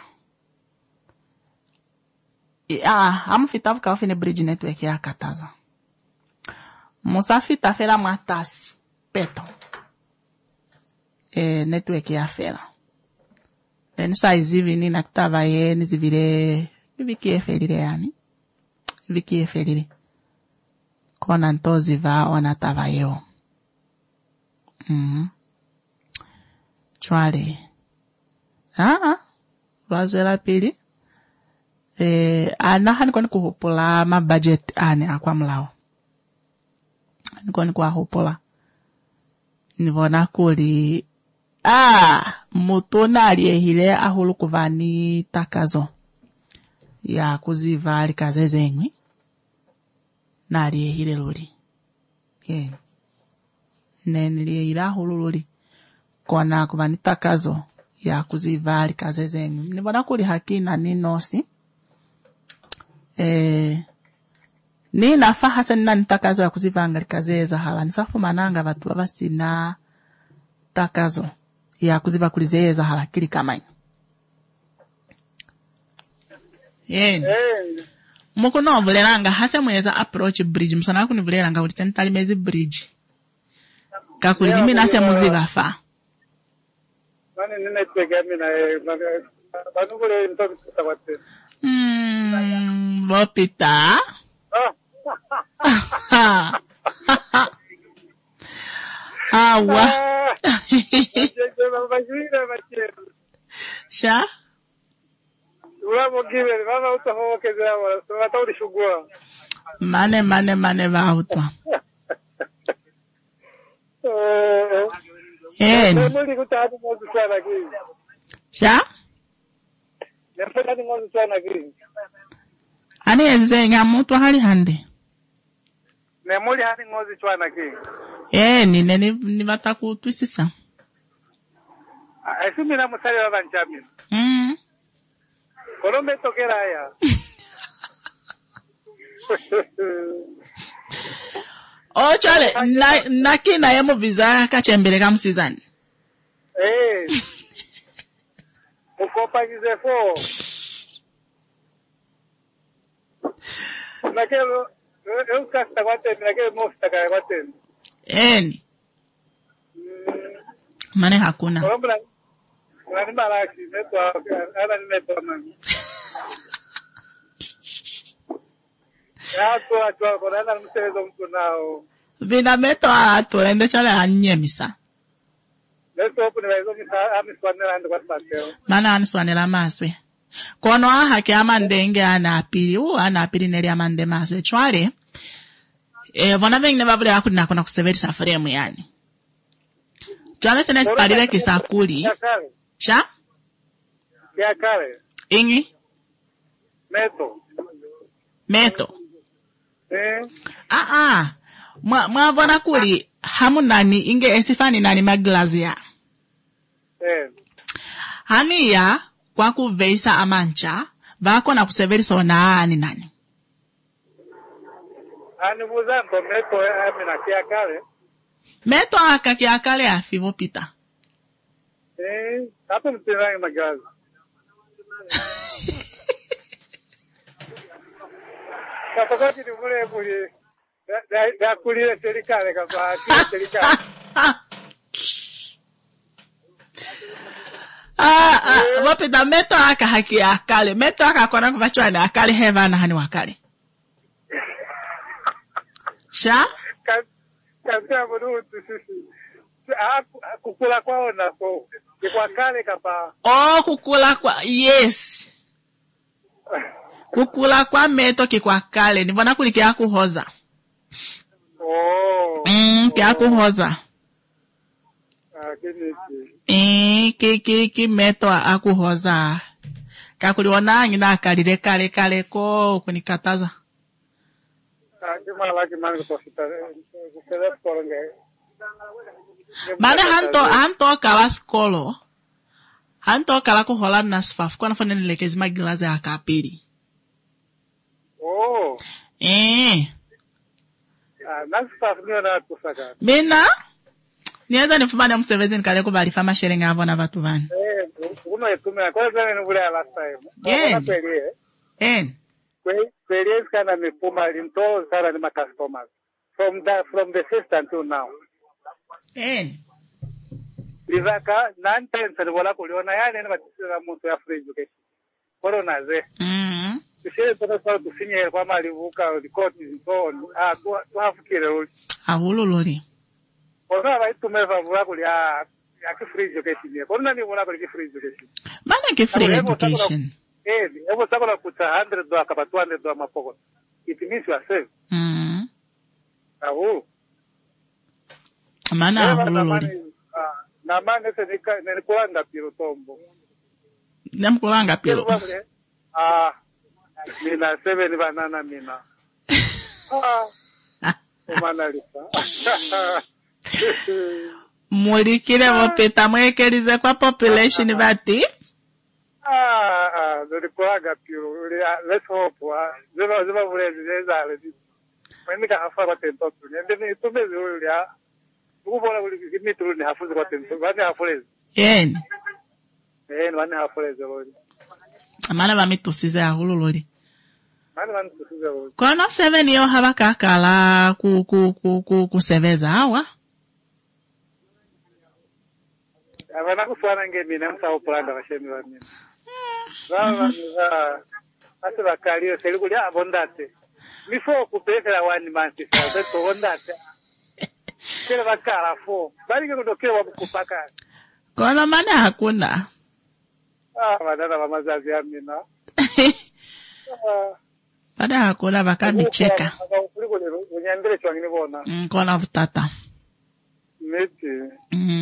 hamu fita buka fini bridge network ya kataza musa fita fera matasi peto network ya fera then sa izivi nina kitava ye nizivire viki eferire yani Viki eferiri. Kona ntozi va ona tava yeo. Chwale. Wazwela pili. Anaha nikoni kuhupula ma budget ane akwa mlao. Nikoni kuhupula. Nivona kuli. Mutona aliyehile ahulu kuvani takazo. Ya kuziva alikazeze engwi. Na aliyehile lori. Neniliyehile ahulu lori. Kona kuvani takazo. Ya kuziva alikazeze engwi. Nibona kuli hakina ni nosi. Ni nafa hasa nina nitakazo ya kuziva alikazeze hawa. Nisafu mananga watu wabasi na takazo. Ya kuziva kulizeza hala kili kama ino. Mukuno vulelanga hasa mweza approach bridge msana kuni vulelanga ulitentali mezi bridge kakuli nimi nase muziva fa mani nina ipega mina banu kule mtoki kutawate Vopita awa sha Uramo given, mama utaho kezea wala, wata ulishugua. Mane vautwa. Nemuli kutahati ngozi sana kii. Sha? Nemuli ngozi sana kii. Ani ezenga mutu hali hande. Nemuli hati ngozi sana kii. Ni wataku twisisa. Esumi na musali wa banchami. Kolombe tokera haya. Chale, nakina yemo visa kachembele kamusizani. Mukopa gizefo. Nakelo, kasta wateni, nakelo mosta kaya wateni. Mane hakuna. Kolombe Nani maraki, neto ana ni neto mani. Atua, konana msezo mtu nao. Vina meto atua, ende chale anyemisa. Neto opu niwezo misa, amiswanela ando kwa spateo. Mana aniswanela maswe. Kono hake amandenge anapiri neri amande maswe. Chware, vona vengi nevavule hakuna kuna kuseveri safaremu yani. Chware sene sparire kisakuli. Sha? Ya kare. Ingi? Meto. Mwavona kuli hamu nani inge esifani nani maglazia. Hani ya kwa kuveisa amancha vako na kuseveri so nani. Hani muzambo meto amina kia kare. Meto aka kia kare afivo pita. Hapo mtirangi magazi. Kapakati ni mule da kulile serikali kama serikali. Wapita meto aka haki akale. Meto aka kona kufachwa ni akale heva na hani wakale. Sha? Kantia munu sisi. Kukula kwao na kwa kale kapa. Kukula kwa, yes. Kukula kwa meto kikwa kale. Nivona kuli kia kuhoza. Kia kuhoza. Ki meto akuhoza. Kakuli wana ngina akalile kale ko kunikataza. Kimala kimanga tosita. Kusele kolonge. Mane hanto kala skolo. Hanto kala ku Holland na sfaf. Kwa nafanya nilekezi magilaze akapiri. Oh. Nasfaf niyo na kusaka. Mina? Niweza nifumane msevezi kale kubali fama sharing avo na watu vani. Uno etume kwa zani nubule last time. Kweli kana mipuma linto sana ni customers. From the first until now. Livaka nantensa wala kuliona yani ni batisira mtu ya free education. Corona ze. Sisi tunasema tusinye kwa mali vuka record zitoni. Tuafukire uli. Ahululoli. Corona baitume favura kuli ya free education. Corona ni wala kuli free education. Mana ke free education. Ebo sakola kuta $100 kapa $200 mapoko. It means you are safe. Ahu. Mana ahululoli. Na mane se nikulanga piro tombo. Namkulanga piro. Mina 7 banana mina. Umana lisa. Mulikire wapeta mwekelize kwa population bati? Nikulanga piro. Let's hope. Ziba vulezi zezale. Mwenika hafa kwa tentotu. Ndeni itumezi ulia. Ukubona kuli mitru ni hafuzi kwa tentotu. Wani hafulezi. Wani hafulezi lori. Amana bamitusize ahululoli. Mani bamitusize lori. Kono 7 yo habakakala kuseveza hawa? Abana kuswana ngemina msaho planga bashemi bamina. Ase bakaliyo seli kuli abondate. Before kupelekela 1 month sasa tondate. Kile bakala 4. Bali kutokea wabukupaka. Kono mana hakuna. Badala wa mazazi ya mina. Bada hakuna bakani cheka. Unyandele chwangini bona. Kona vutata. Meti.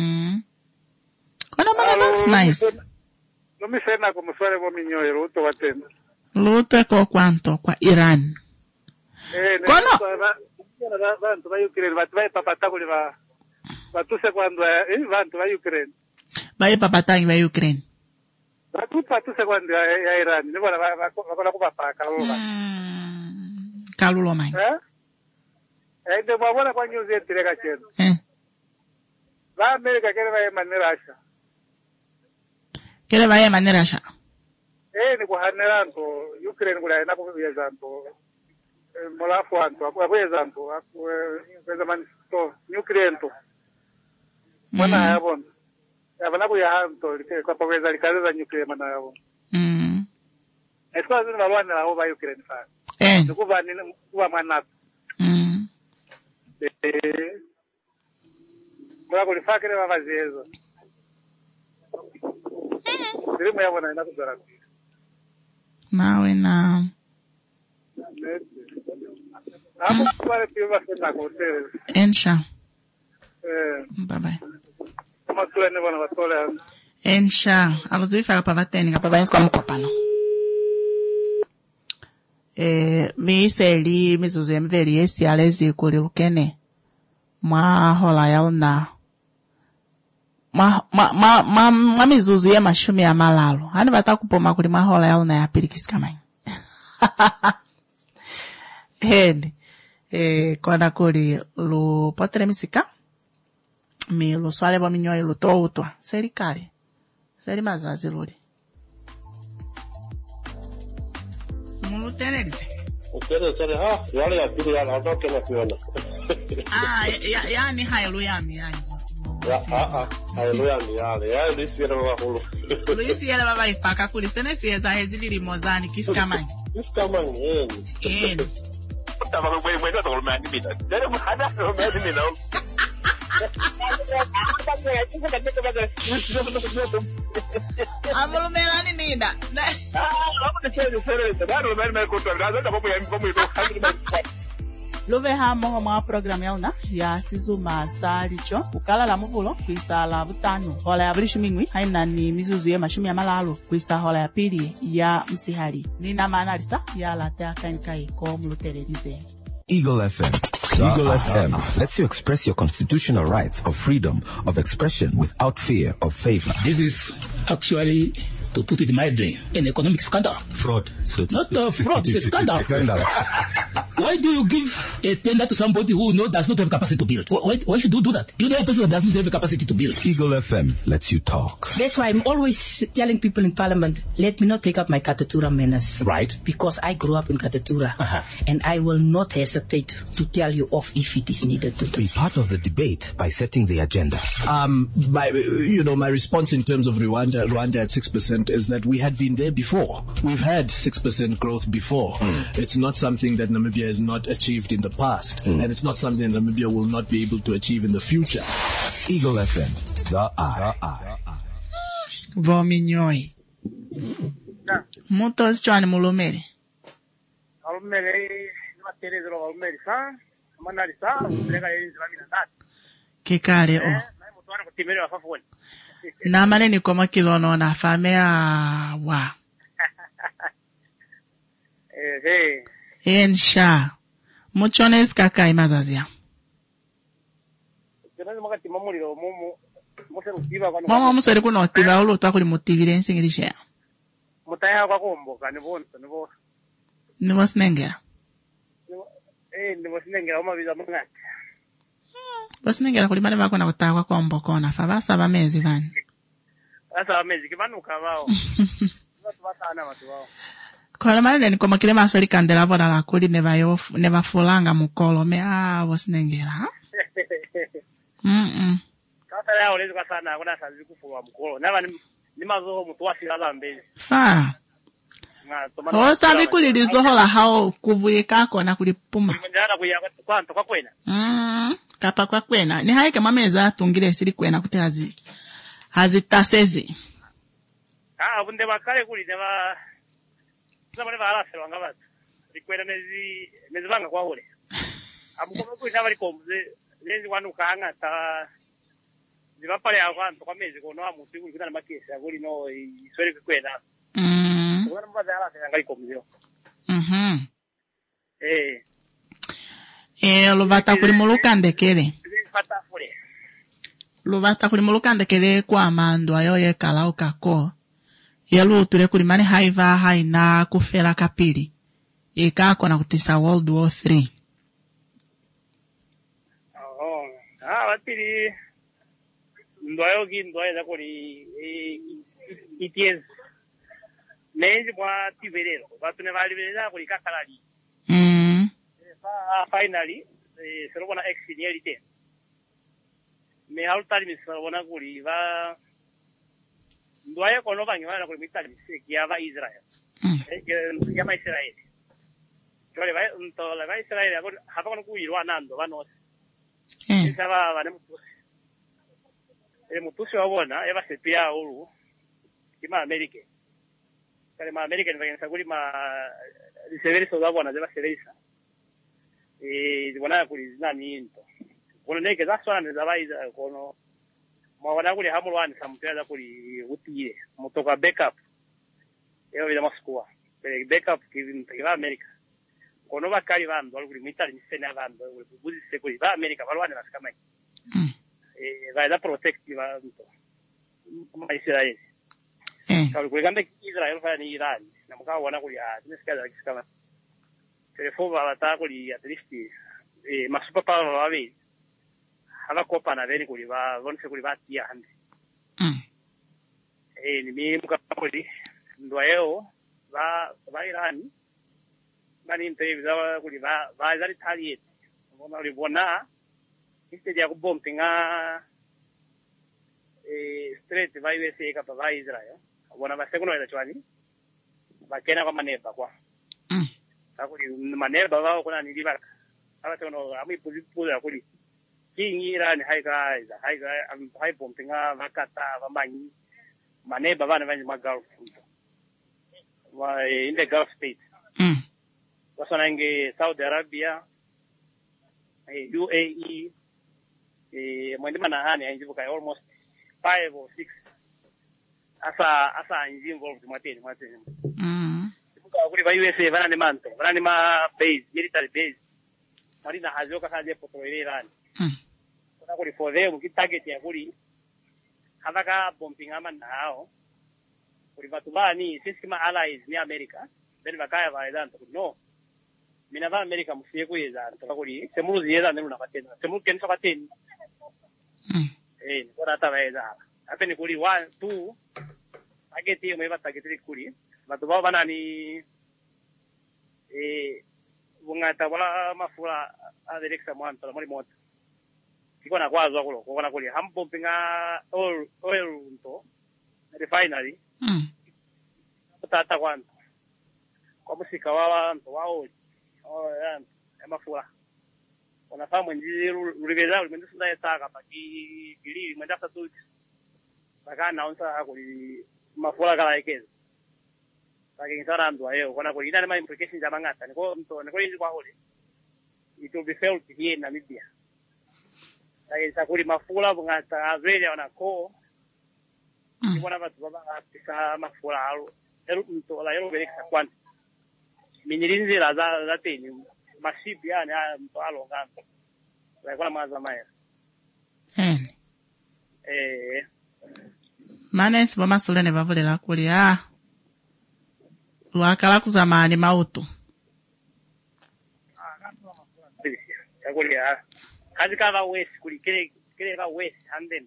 Kona mana that's nice. Nomi sena kumuswale kwa minyoye luto watenda. Luto kwa kwanto kwa Iran. Kono. Vantu va Ukraine, vatu vai papatakuli va. Vatuse kwando vantu va Ukraine. Vai papatangi va Ukraine. Vatuse kwando ya Iran. Nibona vakona kupapaka kaluloma. Kaluloma. Ndio mwabona kwa New Zealand tireka chenu. Va America kele va Yemeni Russia. Kele va Yemeni Russia. Ni kuhanera nto Ukraine kula ina kuvyeza nto. Molafu anto akweza nto akweza manisto Ukraine to. Mwana yabona. Yabona kuyahanto kwa paweza likaza nuclear mana yabo. Esiko zina balwana la over Ukraine fa. Kuba nini kuba mwana. Kwa kulifakire mavazezo. Ndirimu yabona ina kuzara. Mawe na Hapo kwa piwa sema kote. Ensha. Bye bye. Kama tuene bwana watole. Ensha, aluzifa pa vateni ngapa vaenzi kwa mkopano. Miiseli mizuzu emveli yesi alezi kuli lukene. Mwa hola yauna. Ma mizuzu ye mashumi ya malalo. Hani bata kupoma kuli mwa hola yauna ya pirikisika manyi. Head. Kona kuli lu potere misika. Mi lu swale ba minyoye lu to utwa. Serikali. Seri mazazi luli. Mulu tenerize. Tere ha, yale ya pili ya natoke na kuona. Yani hailuya yani. Hailuya yale. Ya Luisi yale baba hulu. Luisi yale baba ifaka kuli sene sieza hezili limozani kiskamani. Kiskamani Tava mwenye ndo kulumani mina. Dere mhada kulumani mina. Amulumelani nida. Love hamo mwa program yauna ya sizuma salicho ukala la muvulo kwisa la butano hola ya brishu mingwi haina ni mizuzu ya mashumi ya malalo kwisa hola ya pili ya msihali nina maana lisa ya la ta kankai ko mulutererize. Eagle FM. Eagle FM lets you express your constitutional rights of freedom of expression without fear of favor. This is actually, to put it mildly, an economic scandal. Fraud. So Not fraud, it's a scandal. Scandal. Why do you give a tender to somebody who does not have capacity to build? Why should you do that? You know a person that does not have the capacity to build. Eagle FM lets you talk. That's why I'm always telling people in Parliament, let me not take up my Katatura manners. Right. Because I grew up in Katatura. And I will not hesitate to tell you off if it is needed to. Be part of the debate by setting the agenda. My response in terms of Rwanda at 6% is that we had been there before. We've had 6% growth before. It's not something that Namibia has not achieved in the past. And it's not something Namibia will not be able to achieve in the future. Eagle FM, the eye. Vominyoi. Mutos chwani mulumere. Alumere matereza lo alumere sa manali sa ulega yenzi vamina ndati. Kikale o. Na mutwana kutimere wafafoni. Na maneni koma kilono na famea wa. Ensha. Muchones kaka imazazia. Mama musere kuno tiba ulo twakuli motivire nsingirisha. Mutaya kwa komboka nibo. Nibo sinengera. Nibo sinengera umabiza mungati. Basinengera kuli bale bakona kutakwa komboka na fa basaba mezi bani. Basaba mezi kibanuka bao. Basana watu wao. Kwa maana ni koma kile maswali kandela bona la kuli neva fulanga mukolo me bosinengera. Kata leo lezi kwa sana kuna sazi kufulwa mukolo. Naba ni mazo mtu wasila lambe. Fa. Hosta bikuli lizohola hao kuvuyeka ko na kulipuma. Njana kuya kwanto kwa kwena. Kapa kwa kwena. Ni haike mameza tungire siri kwena kuti hazitasezi. Bunde bakale kuli neba Zamani vara selo ngabati. Rikwenda nezi vanga kwa hole. Amukoma kuli nabali komze nezi wanu kanga ta zivapale abantu kwa mezi kono amuti kuli kuna makesi akuli no iswele kwenda. Kuna mbaza ala selo ngali komze. Luvata kuli mulukande kele. Fata fule. Luvata kuli mulukande kele kwa mando ayo ye kala ukako. Yelu ture kulimani haiva haina kufela kapili. Ikako na kutisa World War 3. Watiri ndoyo za kuli itienzi. Menzi mwa tiverero. Watu nevalivereza kuli kakalali. Finally, serobona exiliarite. Me halutari miserobona kuli va Ndoye kono bangi wana kuli mitali kiava Israel. Yama Israel. Kole vai untola vai Israel akon hapa kono kuirwa nando vanos. Isaba vane mutusi. Mutusi wabona eva sepia uru. Kima America. Kale ma American vagensa kuli ma severi sodabona deva severisa. Bona kuli nani into. Kono neke zaswana zavaiza kono mwana kuli hamulwani samutela kuli utire motoka backup eo bila maskua backup kiva America kono bakali vandu kuli mitali misena vandu buzi sekuli va America balwane nasikama vaida protect vandu ma Israel kuli gambe Israel fa ni Iran na mkawa kuli nisikala kisikama telefoni bata kuli at least masupa pa vavi hala kopa na veni kuli va vonse kuli va tia hande. Ni mi mkapoli ndoeo va Iran bani interview kuli va zari taliet. Bona uli bona instead ya kubombinga straight va USA kapa va Israel. Bona va segundo ila chwani. Va kena kwa maneba kwa. Akuli maneba va kuna nilibaka. Aba tono ami puzi kuli King Iran high pumping vakata vamanyi maneba vana vanyi Gulf in the Gulf states. Wasana inge Saudi Arabia, UAE, mwendima na hani injibuka almost 5 or 6. Asa involved mateni. Kuli va USA vana ni manto, vana ni ma base, military base. marina hazoka kaje potoirani kuna kuli for them ki target ya kuli havaka bombing ama nao kuli batubani sisi kama allies ni America then bakaya vaidanta no mina va America musiye kuyeza kuli semuzi yeza nenu nakatena semuzi kenso kateni kora taveza apeni kuli 1 2 target yo meba target kuli batubao banani bungata wala mafula aderexa mwanto la mali moto kikona kwazo kulo kona kuli hampompinga oil nto refinery tata kwanto kwa musika wa nto wao yan mafula ona famu ndi rubeza mende sunda yataka paki gili menda satu bakana onsa kuli mafula kala ikeza lakini sana ndo ayo kona kuli ina implications za mangata niko hizi kwa hole it will be felt here in Namibia lakini sakuli mafula bungata azeli ona ko kibona batu baba apisa mafula alo mto la yero beleka kwanza minyirinzi la za teni maship yani mto alo ngamba la kwa maza maya manesi bamasule bavulela kuli lwakala kuzamani mautu yakuli kazi kava west kuli kile ka west handen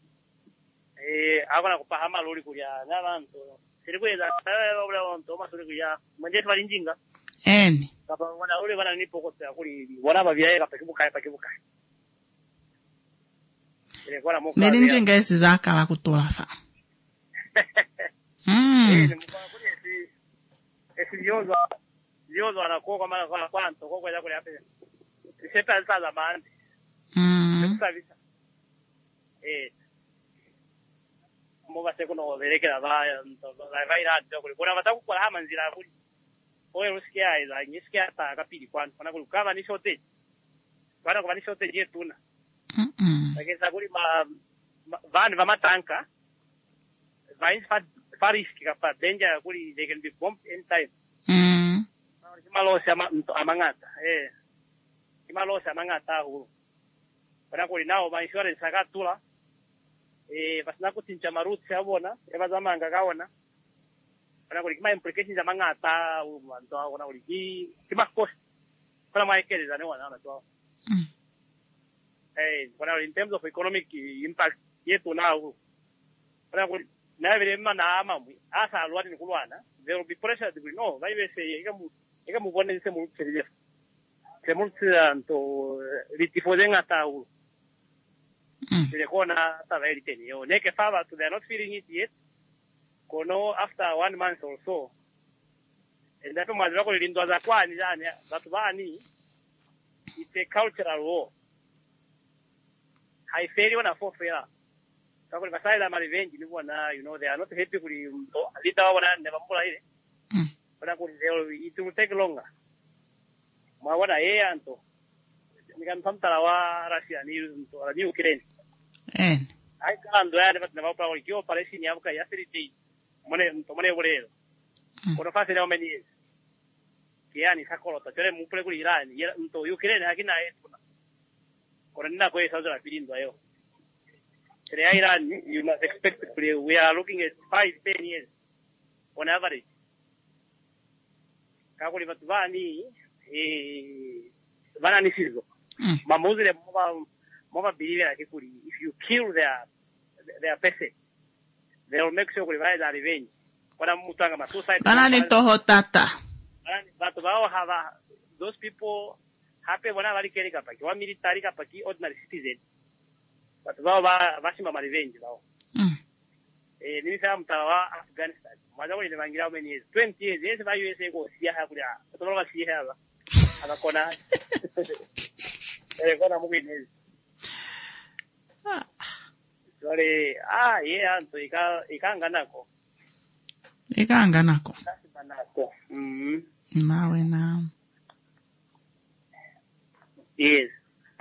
akona kupahama lori kuli nabantu sirikweza obula onto masuri kuya manje twalinjinga kapa wana ule bana nipo kosa kuli wana babyaye kapakibuka ile kwa moka nilinjinga esi zakala kutola fa Liozo anakuwa mara kwa kwanza kwa kwenda kule hapa. Sepa za bandi. Service. Moga sekono verekera vaya la vaira ndio kule. Kuna wataku kwa hama nzira kule. Oyo usikia ila ngisikia ta kapili kwanza. Kuna kule kama ni shortage. Bana kwa ni shortage yetu na. Lakini sakuli van va matanka. Vines fariski kapa danger kuli they can be bombed anytime. Kimalosa amangata kimalosa amangata hu bana kuli nao ba insurance akatula basina kutincha maruti abona ebazamanga kaona bana kuli kima implications amangata umanto akona kuli kima cost bana maekeleza ne wana to bana in terms of economic impact yetu nao bana kuli na vile mana amamwe asa alwadi nikulwana there will be pressure to no vai say ikamu bone se mu serije se mu to litifodenga tau ile kona ta very teni yo neke fava to they are not feeling it yet kono after 1 month or so and that was wako lindwa za kwani yani watu bani it's a cultural war haiferi wana fofera kwa basaida ma revenge ni bwana you know they are not happy kuli mto alita wana ne bambula ile bwana kuli it will take longer mwana anto nikan pamtala wa Russia ni mto la ni Ukraine ai kando ya ne batna pa kuli kio paresi ni abuka ya seriti mone bolero kono fase na meni kiani sakolota tere mu pele kuli Iran mto Ukraine hakina etu kono nina kwa sazo la pilindo ayo Iran, you must expect we are looking at 5-10 years on average. Kakuli batuvani vana nisizo. Mamuzi le mova believe like kuli if you kill their person, they will make sure kuli vaya revenge. Wana mutanga ma suicide. Vana ni toho tata. Batuvao have those people happy wana vari keri kapaki, wa military kapaki ordinary citizen. But basima revenge bao. Nini sa mtawa Afghanistan. Mazawo ni mangira many years. 20 years. Yes ba USA go siya ha kulia. Tologa siya ba. Akakona. Kona mwini. Sorry. Anto ikanga nako. Ikanga nako. Nako. Mawe na. Yes.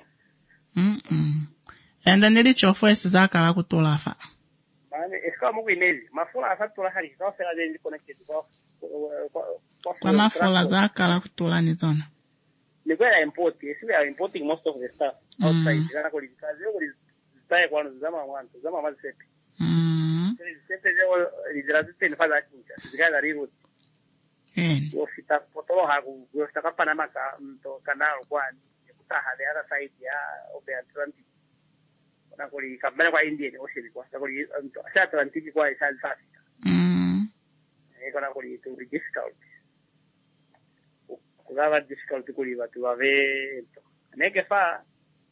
And then nilichofu esi zakala kutola fa. Mane eska mwinezi. Mafula asatola hari. Kwa fela zenzi connected. Kwa mafula zakala kutola nizona. Nikuwa import, we are importing most of the stuff outside. Kana kuli kazi yo kuli zitaye kwa zama mwanzo, zama mazepe. Sepe leo lizirazite nifaza kincha. Zikaza riru. Yo fita potolo hagu, yo fita Panama ka mto kanal kwani kutaha the other side ya obe Atlantic. Kana kuli kabla kwa India ni ocean kwa kuli sa Atlantic kwa South Africa. Kana kuli to difficult. Kugaba difficult kuli watu wave neke fa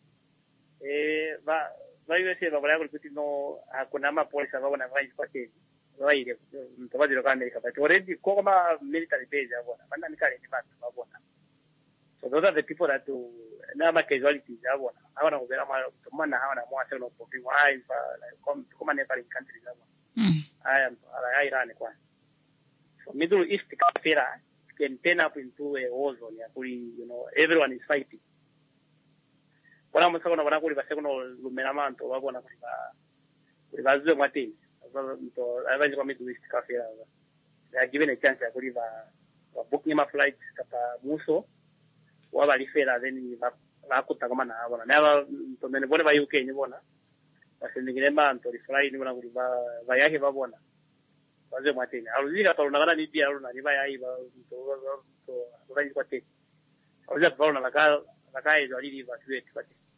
va USA va voler kuti no hakuna mapolisa va bona vai kwa teni vai ile mtobaji wa Amerika but already koma military base hapo bana nikale ni batu babona so those are the people that do na ma casualties hapo hawana kubera mana hawana mwasa no popi wai koma neighboring countries hapo ala Iran kwa so Middle East kafira can turn up into a war zone. Everyone is fighting. Kuna msako na wana kuli baseko lumenamanto wabona kuli bazwe mwatini. So avanji kwa Middle East kafira. They are given a chance ya kuli booking my flights kapa muso waba lifera then bakuta kama na wabona. Never to mene bone ba UK ni bona. Basi ningine manto lifly ni bona kuli ba yake babona. Bazwe mwatini. Aluzika toluna kana nibia aluna niba yai ba to avanji kwa teni. Aluzika toluna laka ezo alili ba tuweti kwa teni.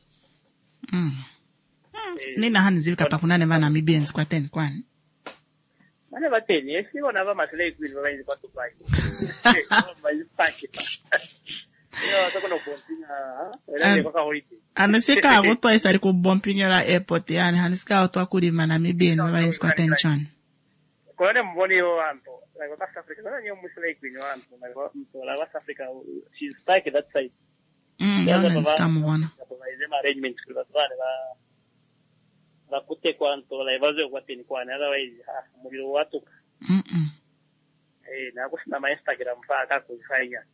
Nina hani zilika pa kunane vana Namibians kwa teni kwani? Mane ba teni, esi wana va masilei kwini va vainzi kwa tupai. Vainzi paki pa. Toko no bompinga, kwa holiday. Anisika agutwa isari kubompinga la airport yani, hanisika agutwa kulima Namibian va vainzi kwa teni chani. Kwa nene mboni yo wanto, like West Africa, nana nyo musilei kwini wanto, like West Africa, she's stuck at that side. Hanisika mwana. Zema arrangements kwa zwane la kute kwanto la evazo kwa teni kwa otherwise mubiro watu na kusina ma Instagram fa ka kufanya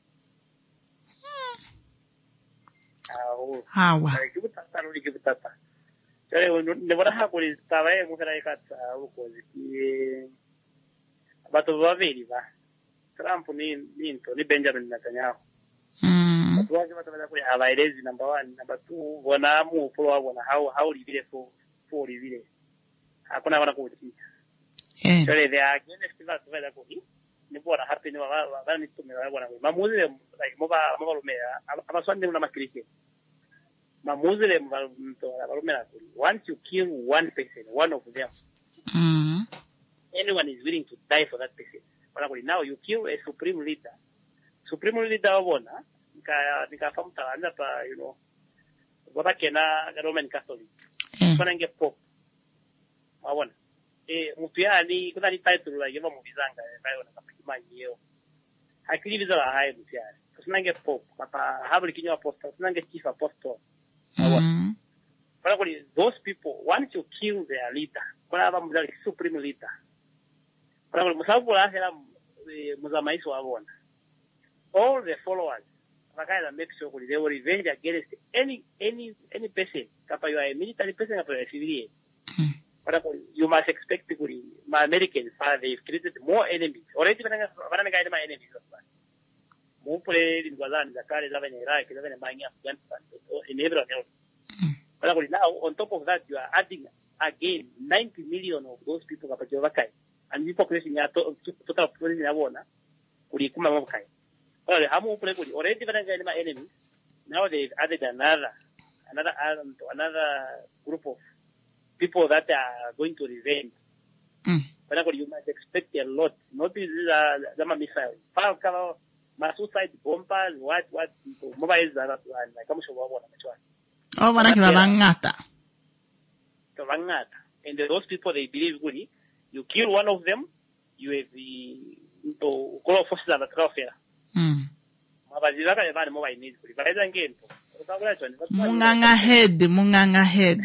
hawa kibutata chale ne bora hakuri tabaye mukara ikata uko ziki bato bavili ba Trump ni Benjamin Netanyahu watu watu kuli abaelezi number 1 number 2 wana mu pro wabona how livile for livile hakuna wana kuti chale they are against that vela kuli ni bora happy ni baba ni tumela bwana mamuzile like moba lumea abaswande una makirike mamuzile mto lumea kuli once you kill one person one of them anyone is willing to die for that person bwana kuli now you kill a supreme leader wabona nikafamu tawanza pa baba kena Roman Catholic kuna nge pop wabona mtu yani kuna ni title la yema mubizanga bayo na kapimani yeo hakili biza la hai mtu yani kuna nge pop papa habuli kinyo apostle kuna nge chief apostle wabona kwa kuli those people once you kill their leader kuna aba muzali supreme leader kwa kuli musabu la hela muzamaiso wabona all the followers Makaya make sure they will revenge against any person. Kapa you are a military person, kapa you are a civilian. But you must expect my Americans, they've created more enemies. Already, when I guide my enemies, more play in Galan, Zakari, Lavan, Iraq, Lavan, Mania, Afghanistan, in everyone else. But now, on top of that, you are adding again 90 million of those people, kapa Jovakai, and the population, total population, Avona, Kurikuma Mokai. Well, already when my enemies, now they've added another group of people that are going to revenge. But you must expect a lot. Not these Zama missiles. My suicide bombers, what mobiles are not like I'm sure what oh, Vangata. And those people they believe good. You kill one of them, you have the call forces of the trophy. Munganga head.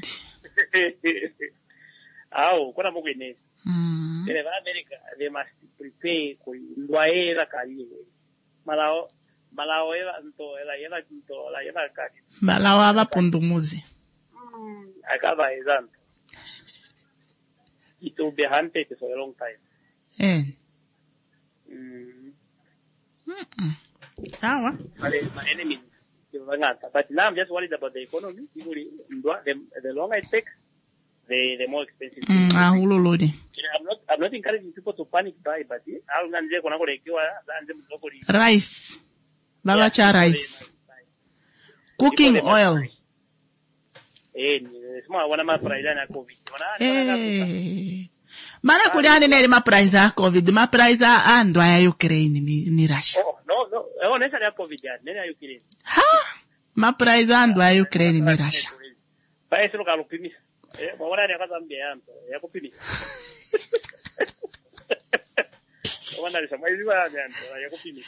Kuna mugwene. America, they must prepare kuindwaera kali. Malao ela kali. Malao aba pundumuzi. Akaba example. It will be hunted for a long time. Sawa. My enemies But now I'm just worried about the economy. The longer it takes, the more expensive. I'm not encouraging people to panic buy, but rice. Balacha rice. Cooking oil. Mana kuliani neli ma price a COVID, ma price a andwa ya Ukraine ni Russia. Oh, no, nesa ya COVID ya, nene ya Ukraine. Ha? Ma price a andwa ya Ukraine ni Russia. Pa eso lo kalupimisa. Mwana ya kaza mbia yanto, ya kupimisa. Mwana ya sama hizi wa yanto, ya kupimisa.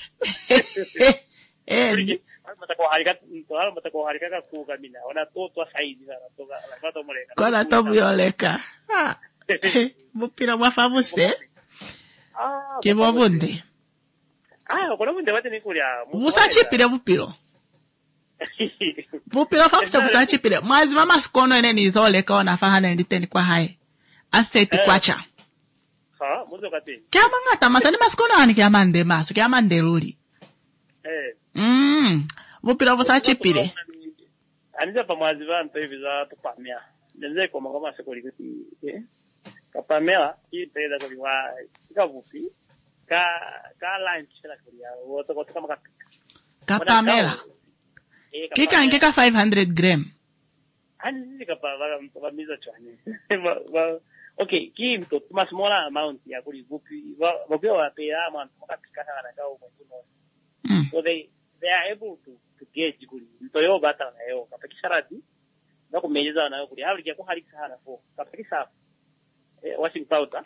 Matako harika kuka mina, wana toto saizi sana, toka la fato moreka. Kola to violeka. Bupira mwafa você. Que bobunde. Kola bunde wate ni kulia. Busa chipire bupiro. Bupiro fa busa chipire. Mas mama skono ene ni zoleka ona fa hana nditeni kwa hai. Afeti kwacha. Ha, muzo kati. Kya mangata masani maskono ani kya mande maso, kya mande ruli. Bupiro busa chipire. Anija pa mwaziva nto ibiza tupamia. Ndenze kwa makoma sekoli kuti, kapamela hii peda kwa liwa ikavupi ka lunch la kulia woto kama kapamela kika ngeka 500 gram ani kapa miza chwane okay ki mto tuma smaller amount ya kuli vupi vopio wa pea ama kapika na kao kwa kuno so they are able to gauge kuli mto yo bata na yo kapikisharati na kumejeza na yo kuli habari ya kuharika sana fo kapikisa washing powder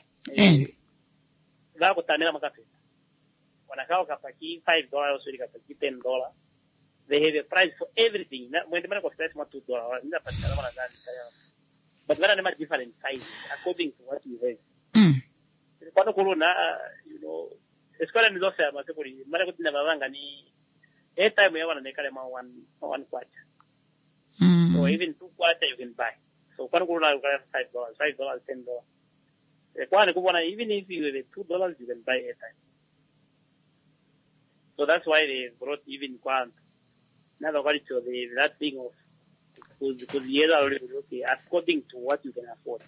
zako tanela makafe wanakao kapaki $5 so kapaki $10. They have a price for everything na mwende mana kwa price $2 ndio patikana mara gani but there are much different sizes according to what you have kwa corona escola ni zote ama tekuli mara kutina babanga ni time ya wana nekale ma one quarter so even 2 quarter you can buy so kwa corona you can $5 $10. Even if you have $2, you can buy airtime. So that's why they brought even Quant. Now that thing of because the other okay, according to what you can afford.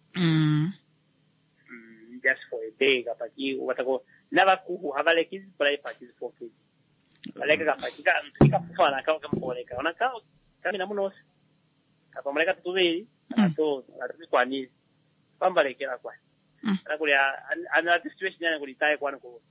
Just for a day, kapaki watako never kuhu have like his price is 4 kg. Like kapaki ka kufana kama kuoleka. Wanakao kama namunos. Kapamleka tuwe to kwa ni pamba lekera kwa. Another situation yana kulitaye kwa nko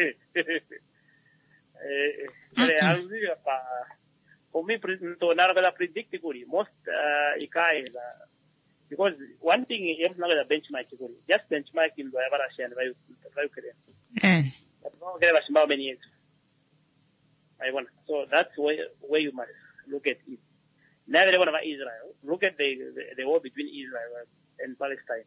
for me to nara predict kuri most ikaida because one thing is not the benchmark kuri just benchmark in the average and vai kare but no get about many years I want so that's where you must look at it never one about Israel look at the war between Israel and Palestine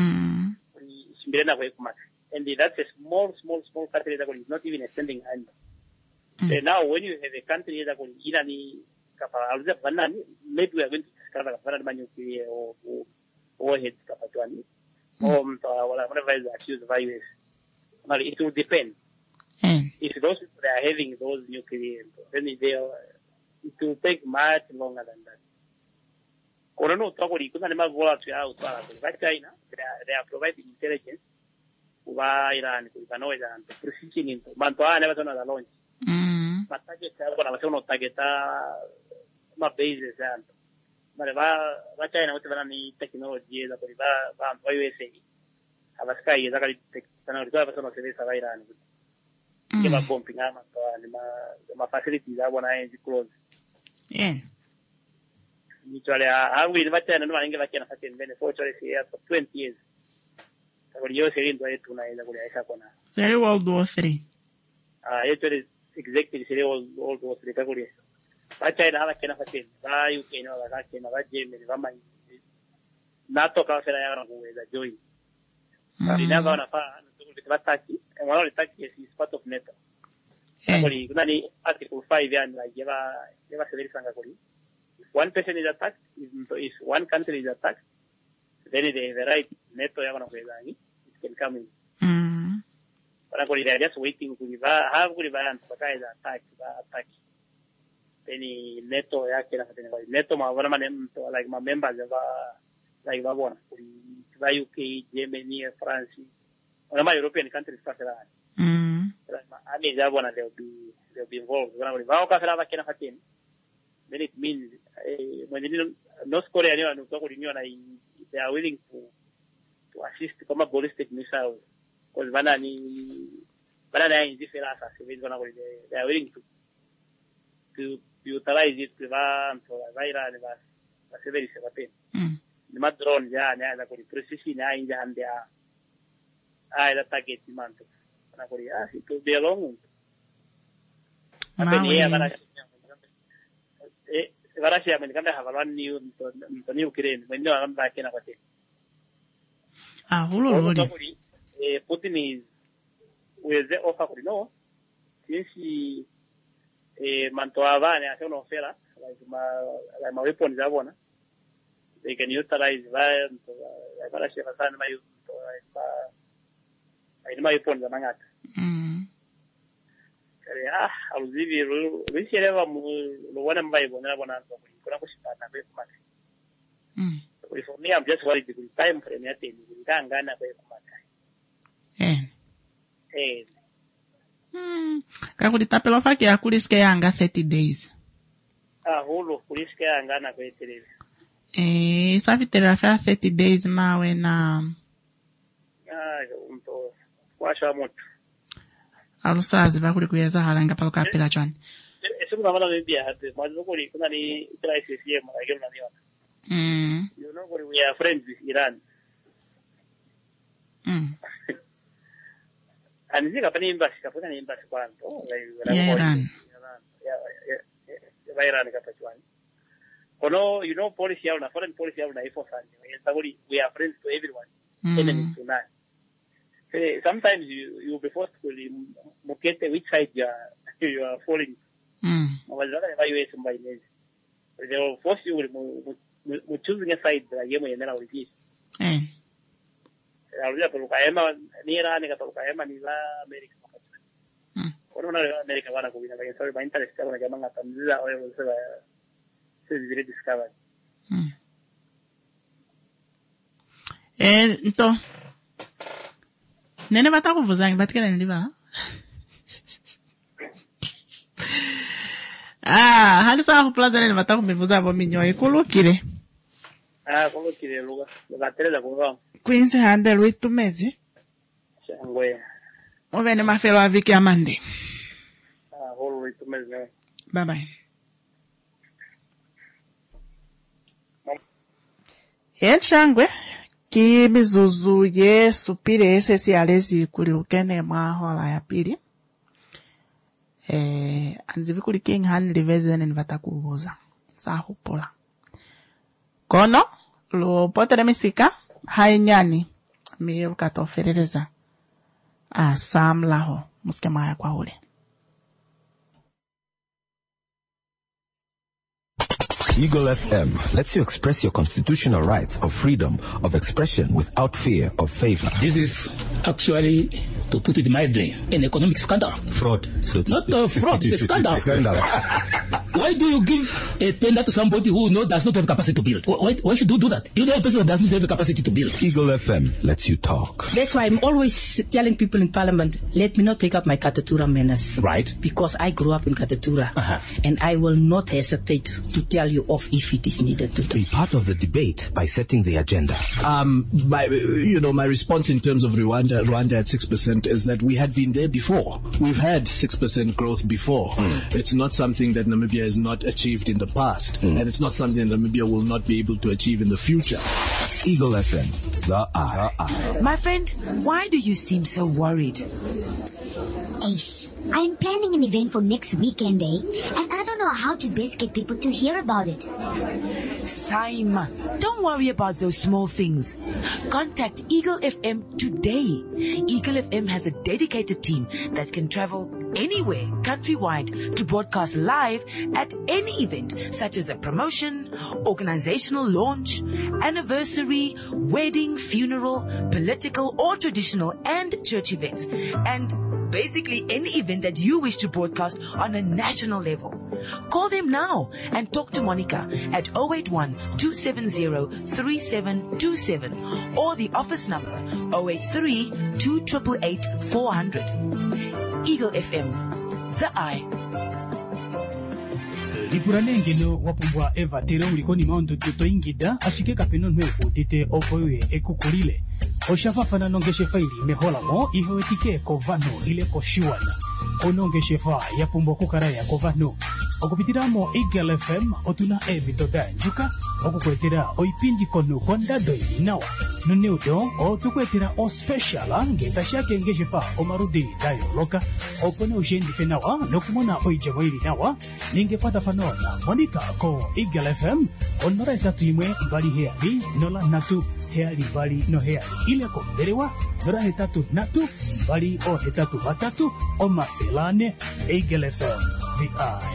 and that's a small country that is not even extending hand. Now when you have a country that is Irani maybe we are going to discover a nuclear or warheads or whatever is accused by US. But it will depend. If those people are having those nuclear, then it will take much longer than that. Corona tokori kuna nema volatile out para China they are providing intelligence kuba Iran kuikanoa and precision into manto never done the launch matake kwa na wasema utageta ma bases and mara va China wote wana ni technology za kuliba va USA abaskai za kali technology za wasema service za Iran kama bombing ama ma facilities za wana hizi close Usually, I will never tell anyone I can have in Venezuela for 20 years. I will use it in the Tuna. Very World War III. Actually, exactly, World War III. I China can have it. You can know that I can have Germany. Not to consider with a joy. We never want to find Turkey, and one of the Turkey is part of NATO. Article 5 and like give us a very strong. One person is attacked, if one country is attacked, then they have the right NATO it can come in. But they are just waiting to have attack. any neto yake na katene kwa neto mavona manemto like my members like vavona va UK, Germany, France, one my European countries kasela. Like I mean javona they'll be involved. When I va kasela va kena katene. Then it means when North Korea no talk with they are willing to assist kama ballistic missiles because banana in different aspects they are willing to utilize it prevent or viral va severi se va pen the drone ya na con precision ya in hand ya the target manto na con ya si to be along Varasia Americana have one new Ukraine when you are back in a way. Putin is with the offer, since he Mantoava and I don't fella, like my weapons are one. They can utilize violence, Varasia Hassan, my weapons among us. I will give you one of my one for me, I'm just worried because time for anything. We can't get away from Kakuli pelo faki ya kuliske yanga 30 days. Holo kuliske yanga na 30 days. Safi tera fa 30 days mawe na. Washa moto. Alusazi bakuli kuyeza halanga palo kapela chwani. Kuna mana mbia hatu mazokoli kuna ni crisis yema agema niona. You know we are friends with Iran. Anizika pani embassy kapona ni embassy kwanto Iran. Iran kapachwani. Kono you know policy yao na foreign policy yao na ifo sana. We are friends to everyone. Enemies to none. Sometimes you be forced to locate which side you are falling. They will force you to choosing a side that you may never receive. Near America. America, sorry, my interest is very discovered. Então, nene bata kuvuzanga batikela niliva. Hali sawa kuplaza nene bata kumivuza vo minyo ikulukire. Kulukire luga. Batereza kuva. Queen's handle with tumezi. Shangwe. Ovene mafelo aviki amande. Holo with tumezi. Bye bye. Shangwe. Ki mizuzu ye supire esesi alezi kuli ukene mwahola ya pili. Anzivi kuli king hand liveze nene vatakubuza. Sahupola. Kono, lo potere misika, hainyani, mi ukato ferereza. Sam laho, muskema ya kwa hule. Eagle FM lets you express your constitutional rights of freedom of expression without fear of favor. This is actually, to put it mildly, an economic scandal. Fraud. So not fraud, it's a scandal. Why do you give a tender to somebody who does not have capacity to build? Why should you do that? You know a person that does not have the capacity to build. Eagle FM lets you talk. That's why I'm always telling people in Parliament, let me not take up my Katatura menace. Right. Because I grew up in Katatura. And I will not hesitate to tell you off if it is needed to do. Be part of the debate by setting the agenda. My response in terms of Rwanda at 6% is that we had been there before. We've had 6% growth before. It's not something that Namibia has not achieved in the past. And it's not something that Namibia will not be able to achieve in the future. Eagle FM, the eye. My friend, why do you seem so worried? Ace, I'm planning an event for next weekend, and I don't know how to best get people to hear about it. Simon, don't worry about those small things. Contact Eagle FM today. Eagle FM has a dedicated team that can travel anywhere countrywide to broadcast live at any event, such as a promotion, organizational launch, anniversary, wedding, funeral, political or traditional and church events. And basically any event that you wish to broadcast on a national level. Call them now and talk to Monica at 081-270-3727 or the office number 083-288-400. Eagle FM, the eye. Lipuranengeno wapumbwa Eva tere ulikoni maondo tuto ingida ashike kapeno nweku tite ofoye ekukulile oshafafana nongeshe faili mehola mo ihowetike kovano ile koshiwana onongeshefa yapumbwa kukaraya kovano okupitiramo Eagle FM otuna evitoda njuka okukwetera oipindi kono kondado inawa noneudo otukwetera o special ngetashake ngeshefa omarudi dayo loka opone ushendi fenawa nokumona oijemo ili nawa ningepata fanona Monica ko Eagle FM onora etatu imwe bali heali nola natu heali bali no heali ile ko berewa nora etatu natu bali o etatu batatu o mafelane Eagle FM VI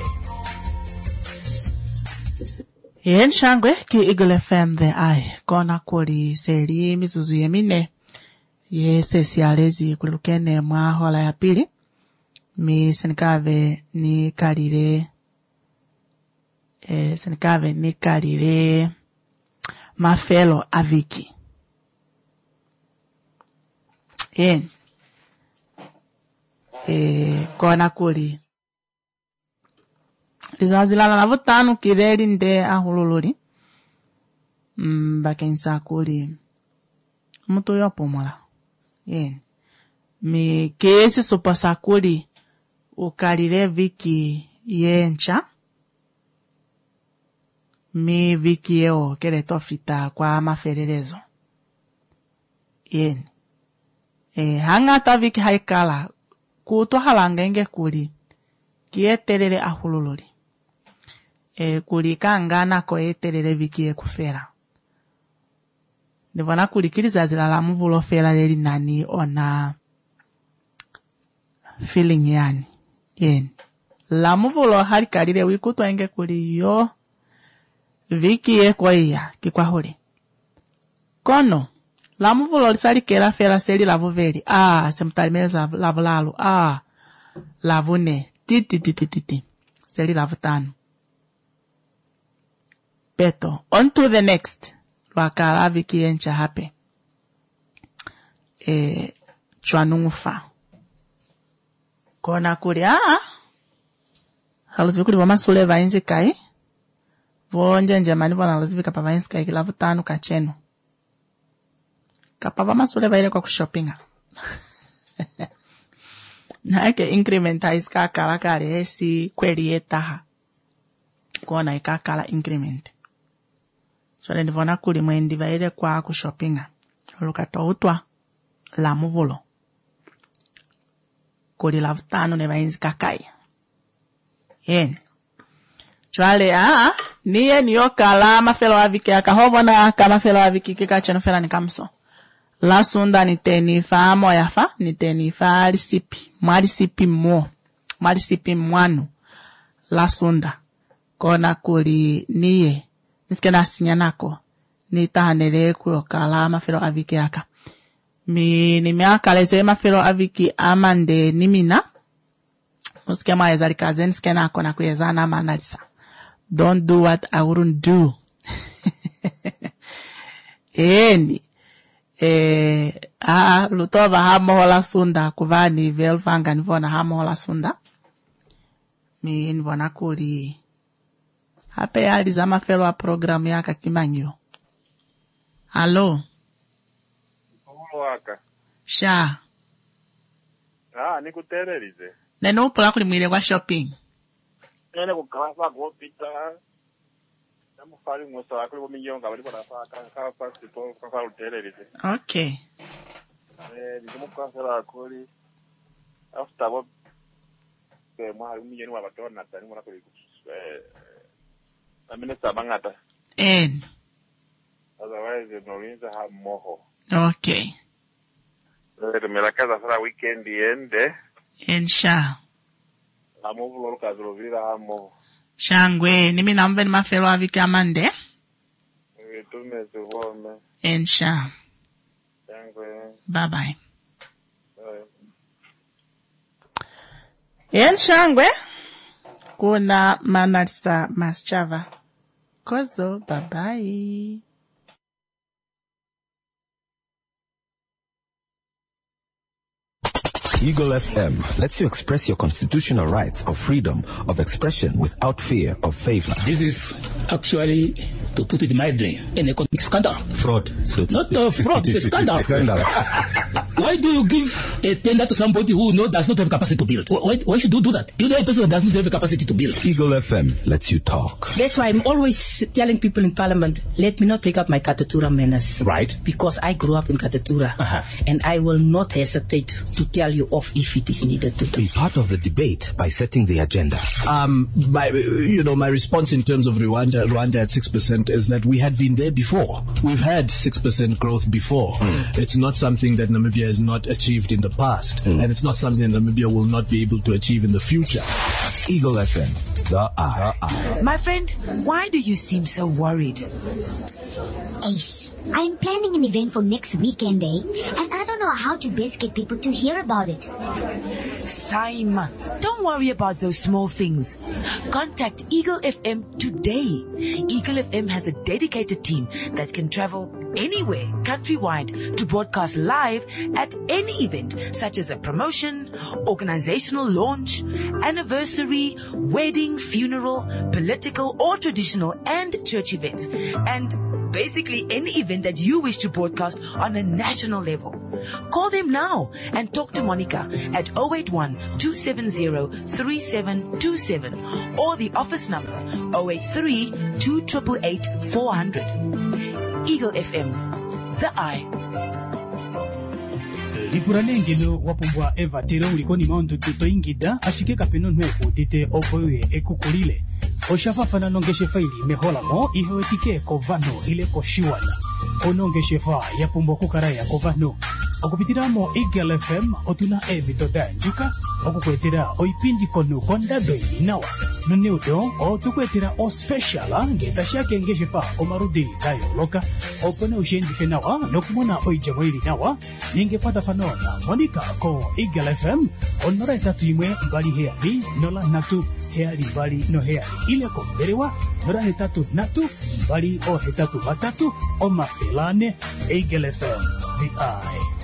Yen shangwe ki Eagle FM the eye kona kuli seri mizuzu yemine ye sesialezi kulukene mwa hola ya pili mi senikave ni kalire mafelo aviki yen kona kuli lizazilala na vutanu kireli nde ahulululi bakensa kuli mutu yopomola yen mi kesi supasa kuli ukalire viki yencha mi viki yeo kere tofita kwa mafererezo yen hangata viki haikala kuto halangenge kuli kieterere ahulululi kulikangana ko eterere viki ekufera ndivona kulikiriza zilala mubulo fera leli nani ona feeling yani yen la mubulo halikalire wikutwa enge kuli yo viki ekwaia kikwahuli kono la mubulo lisalikera fera seli lavuveli semutalimeza lavulalu lavune titi seli lavutanu Beto, on to the next. Wakala viki encha hape. Chwanungufa. Kona kuri, haluzvikuri wamasule vainzi kai. Vonje njamani wana haluzvika pa vainzi kai kilavu tanu kachenu. Kapa wamasule vaile kwa kushopinga. Na eke incrementa iska kala kari esi kweli etaha. Kona ikakala increment. Chole ndivona kuli mwendi vaile kwa kushopinga. Olukato utwa la muvulo. Kuli la vutano ne vainzi kakai. Yen. Chwale niye niyokala mafelo aviki akahovona kamafelo aviki kikacheno fela nikamso. La sunda nitenifa moyafa nitenifa lisipi. Mwalisipi mwanu. La sunda. Kona kuli niye. Nisikena sinyanako. Nitahanele kuyokala mafelo aviki aka. Nimeakaleze mafelo aviki amande nimina. Musikema ezalikaze nisikena ako na kuyezana manalisa. Don't do what I wouldn't do. Endi. Lutova hamohola sunda kuvani velvanga nivona hamohola sunda. Nivona kuli hape yali za mafelo a programu yaka kimanyo. Hello. Waka. Sha. Nikutererize. Neno upula kuli mwile kwa shopping. Nene kukasa kupita. Namufali mwosa wakuli kumiyonga wali kwa kasa sipo kasa utererize. Okay. Nikumukasa wakuli. After what mwari umiyoni wabatona tani mwana kuli Minister Bangata. Otherwise, Norinza have moho. Okay. Me la casa para weekend ende. Ensha. La movo lo kazrovira ha moho. Shangwe, nimi nambe ni mafelo aviki amande. Tume zuhome. Ensha. Shangwe. Bye bye. Yen Shangwe, kuna Manalisa Maschava. Kozo, bye-bye. Eagle FM lets you express your constitutional rights of freedom of expression without fear of favor. This is actually, to put it mildly, an economic scandal. Fraud. So Not fraud, it's a scandal. Why do you give a tender to somebody who does not have capacity to build? Why should you do that? You know a person who doesn't have a capacity to build. Eagle FM lets you talk. That's why I'm always telling people in Parliament, let me not take up my Katatura manners. Right. Because I grew up in Katatura. And I will not hesitate to tell you off if it is needed to do. Be part of the debate by setting the agenda. My response in terms of Rwanda at 6% is that we had been there before. We've had 6% growth before. It's not something that Namibia has not achieved in the past. And it's not something that Namibia will not be able to achieve in the future. Eagle FM, the eye. My friend, why do you seem so worried? Ace, I'm planning an event for next weekend, and I don't know how to best get people to hear about it. Saima, don't worry about those small things. Contact Eagle FM today. Eagle FM has a dedicated team that can travel anywhere countrywide to broadcast live at any event, such as a promotion, organizational launch, anniversary, wedding, funeral, political or traditional and church events, and basically any event that you wish to broadcast on a national level. Call them now and talk to Monica at 081-270-3727 or the office number 083-288-400. Eagle FM, the eye. Lipuralengeno wapumbwa Eva tero ulikoni maundu tutoingida ashike kapeno nweku tite opoye ekukulile. Oshafafana nongeshe faili meholamo ihewetike kovano ile koshiwana. Onongeshe fa yapumbwa kukaraya kovano. Okupitiramo Eagle FM otuna ebitoda njuka. Okukwetera oipindi konu konda doi nawa. Nuneudo otukwetera o speciala ngeta shake ngeshe fa omarudi dayo loka. Opone ushendi fenawa nokumona oijamwili nawa. Ninge pata fanona Monica ko Eagle FM onora tatu imwe mbali heali nola natu heali mbali no heali ile ko berewa nora hetatu natu mbali o hetatu matatu o mafelane Eagle FM the eye.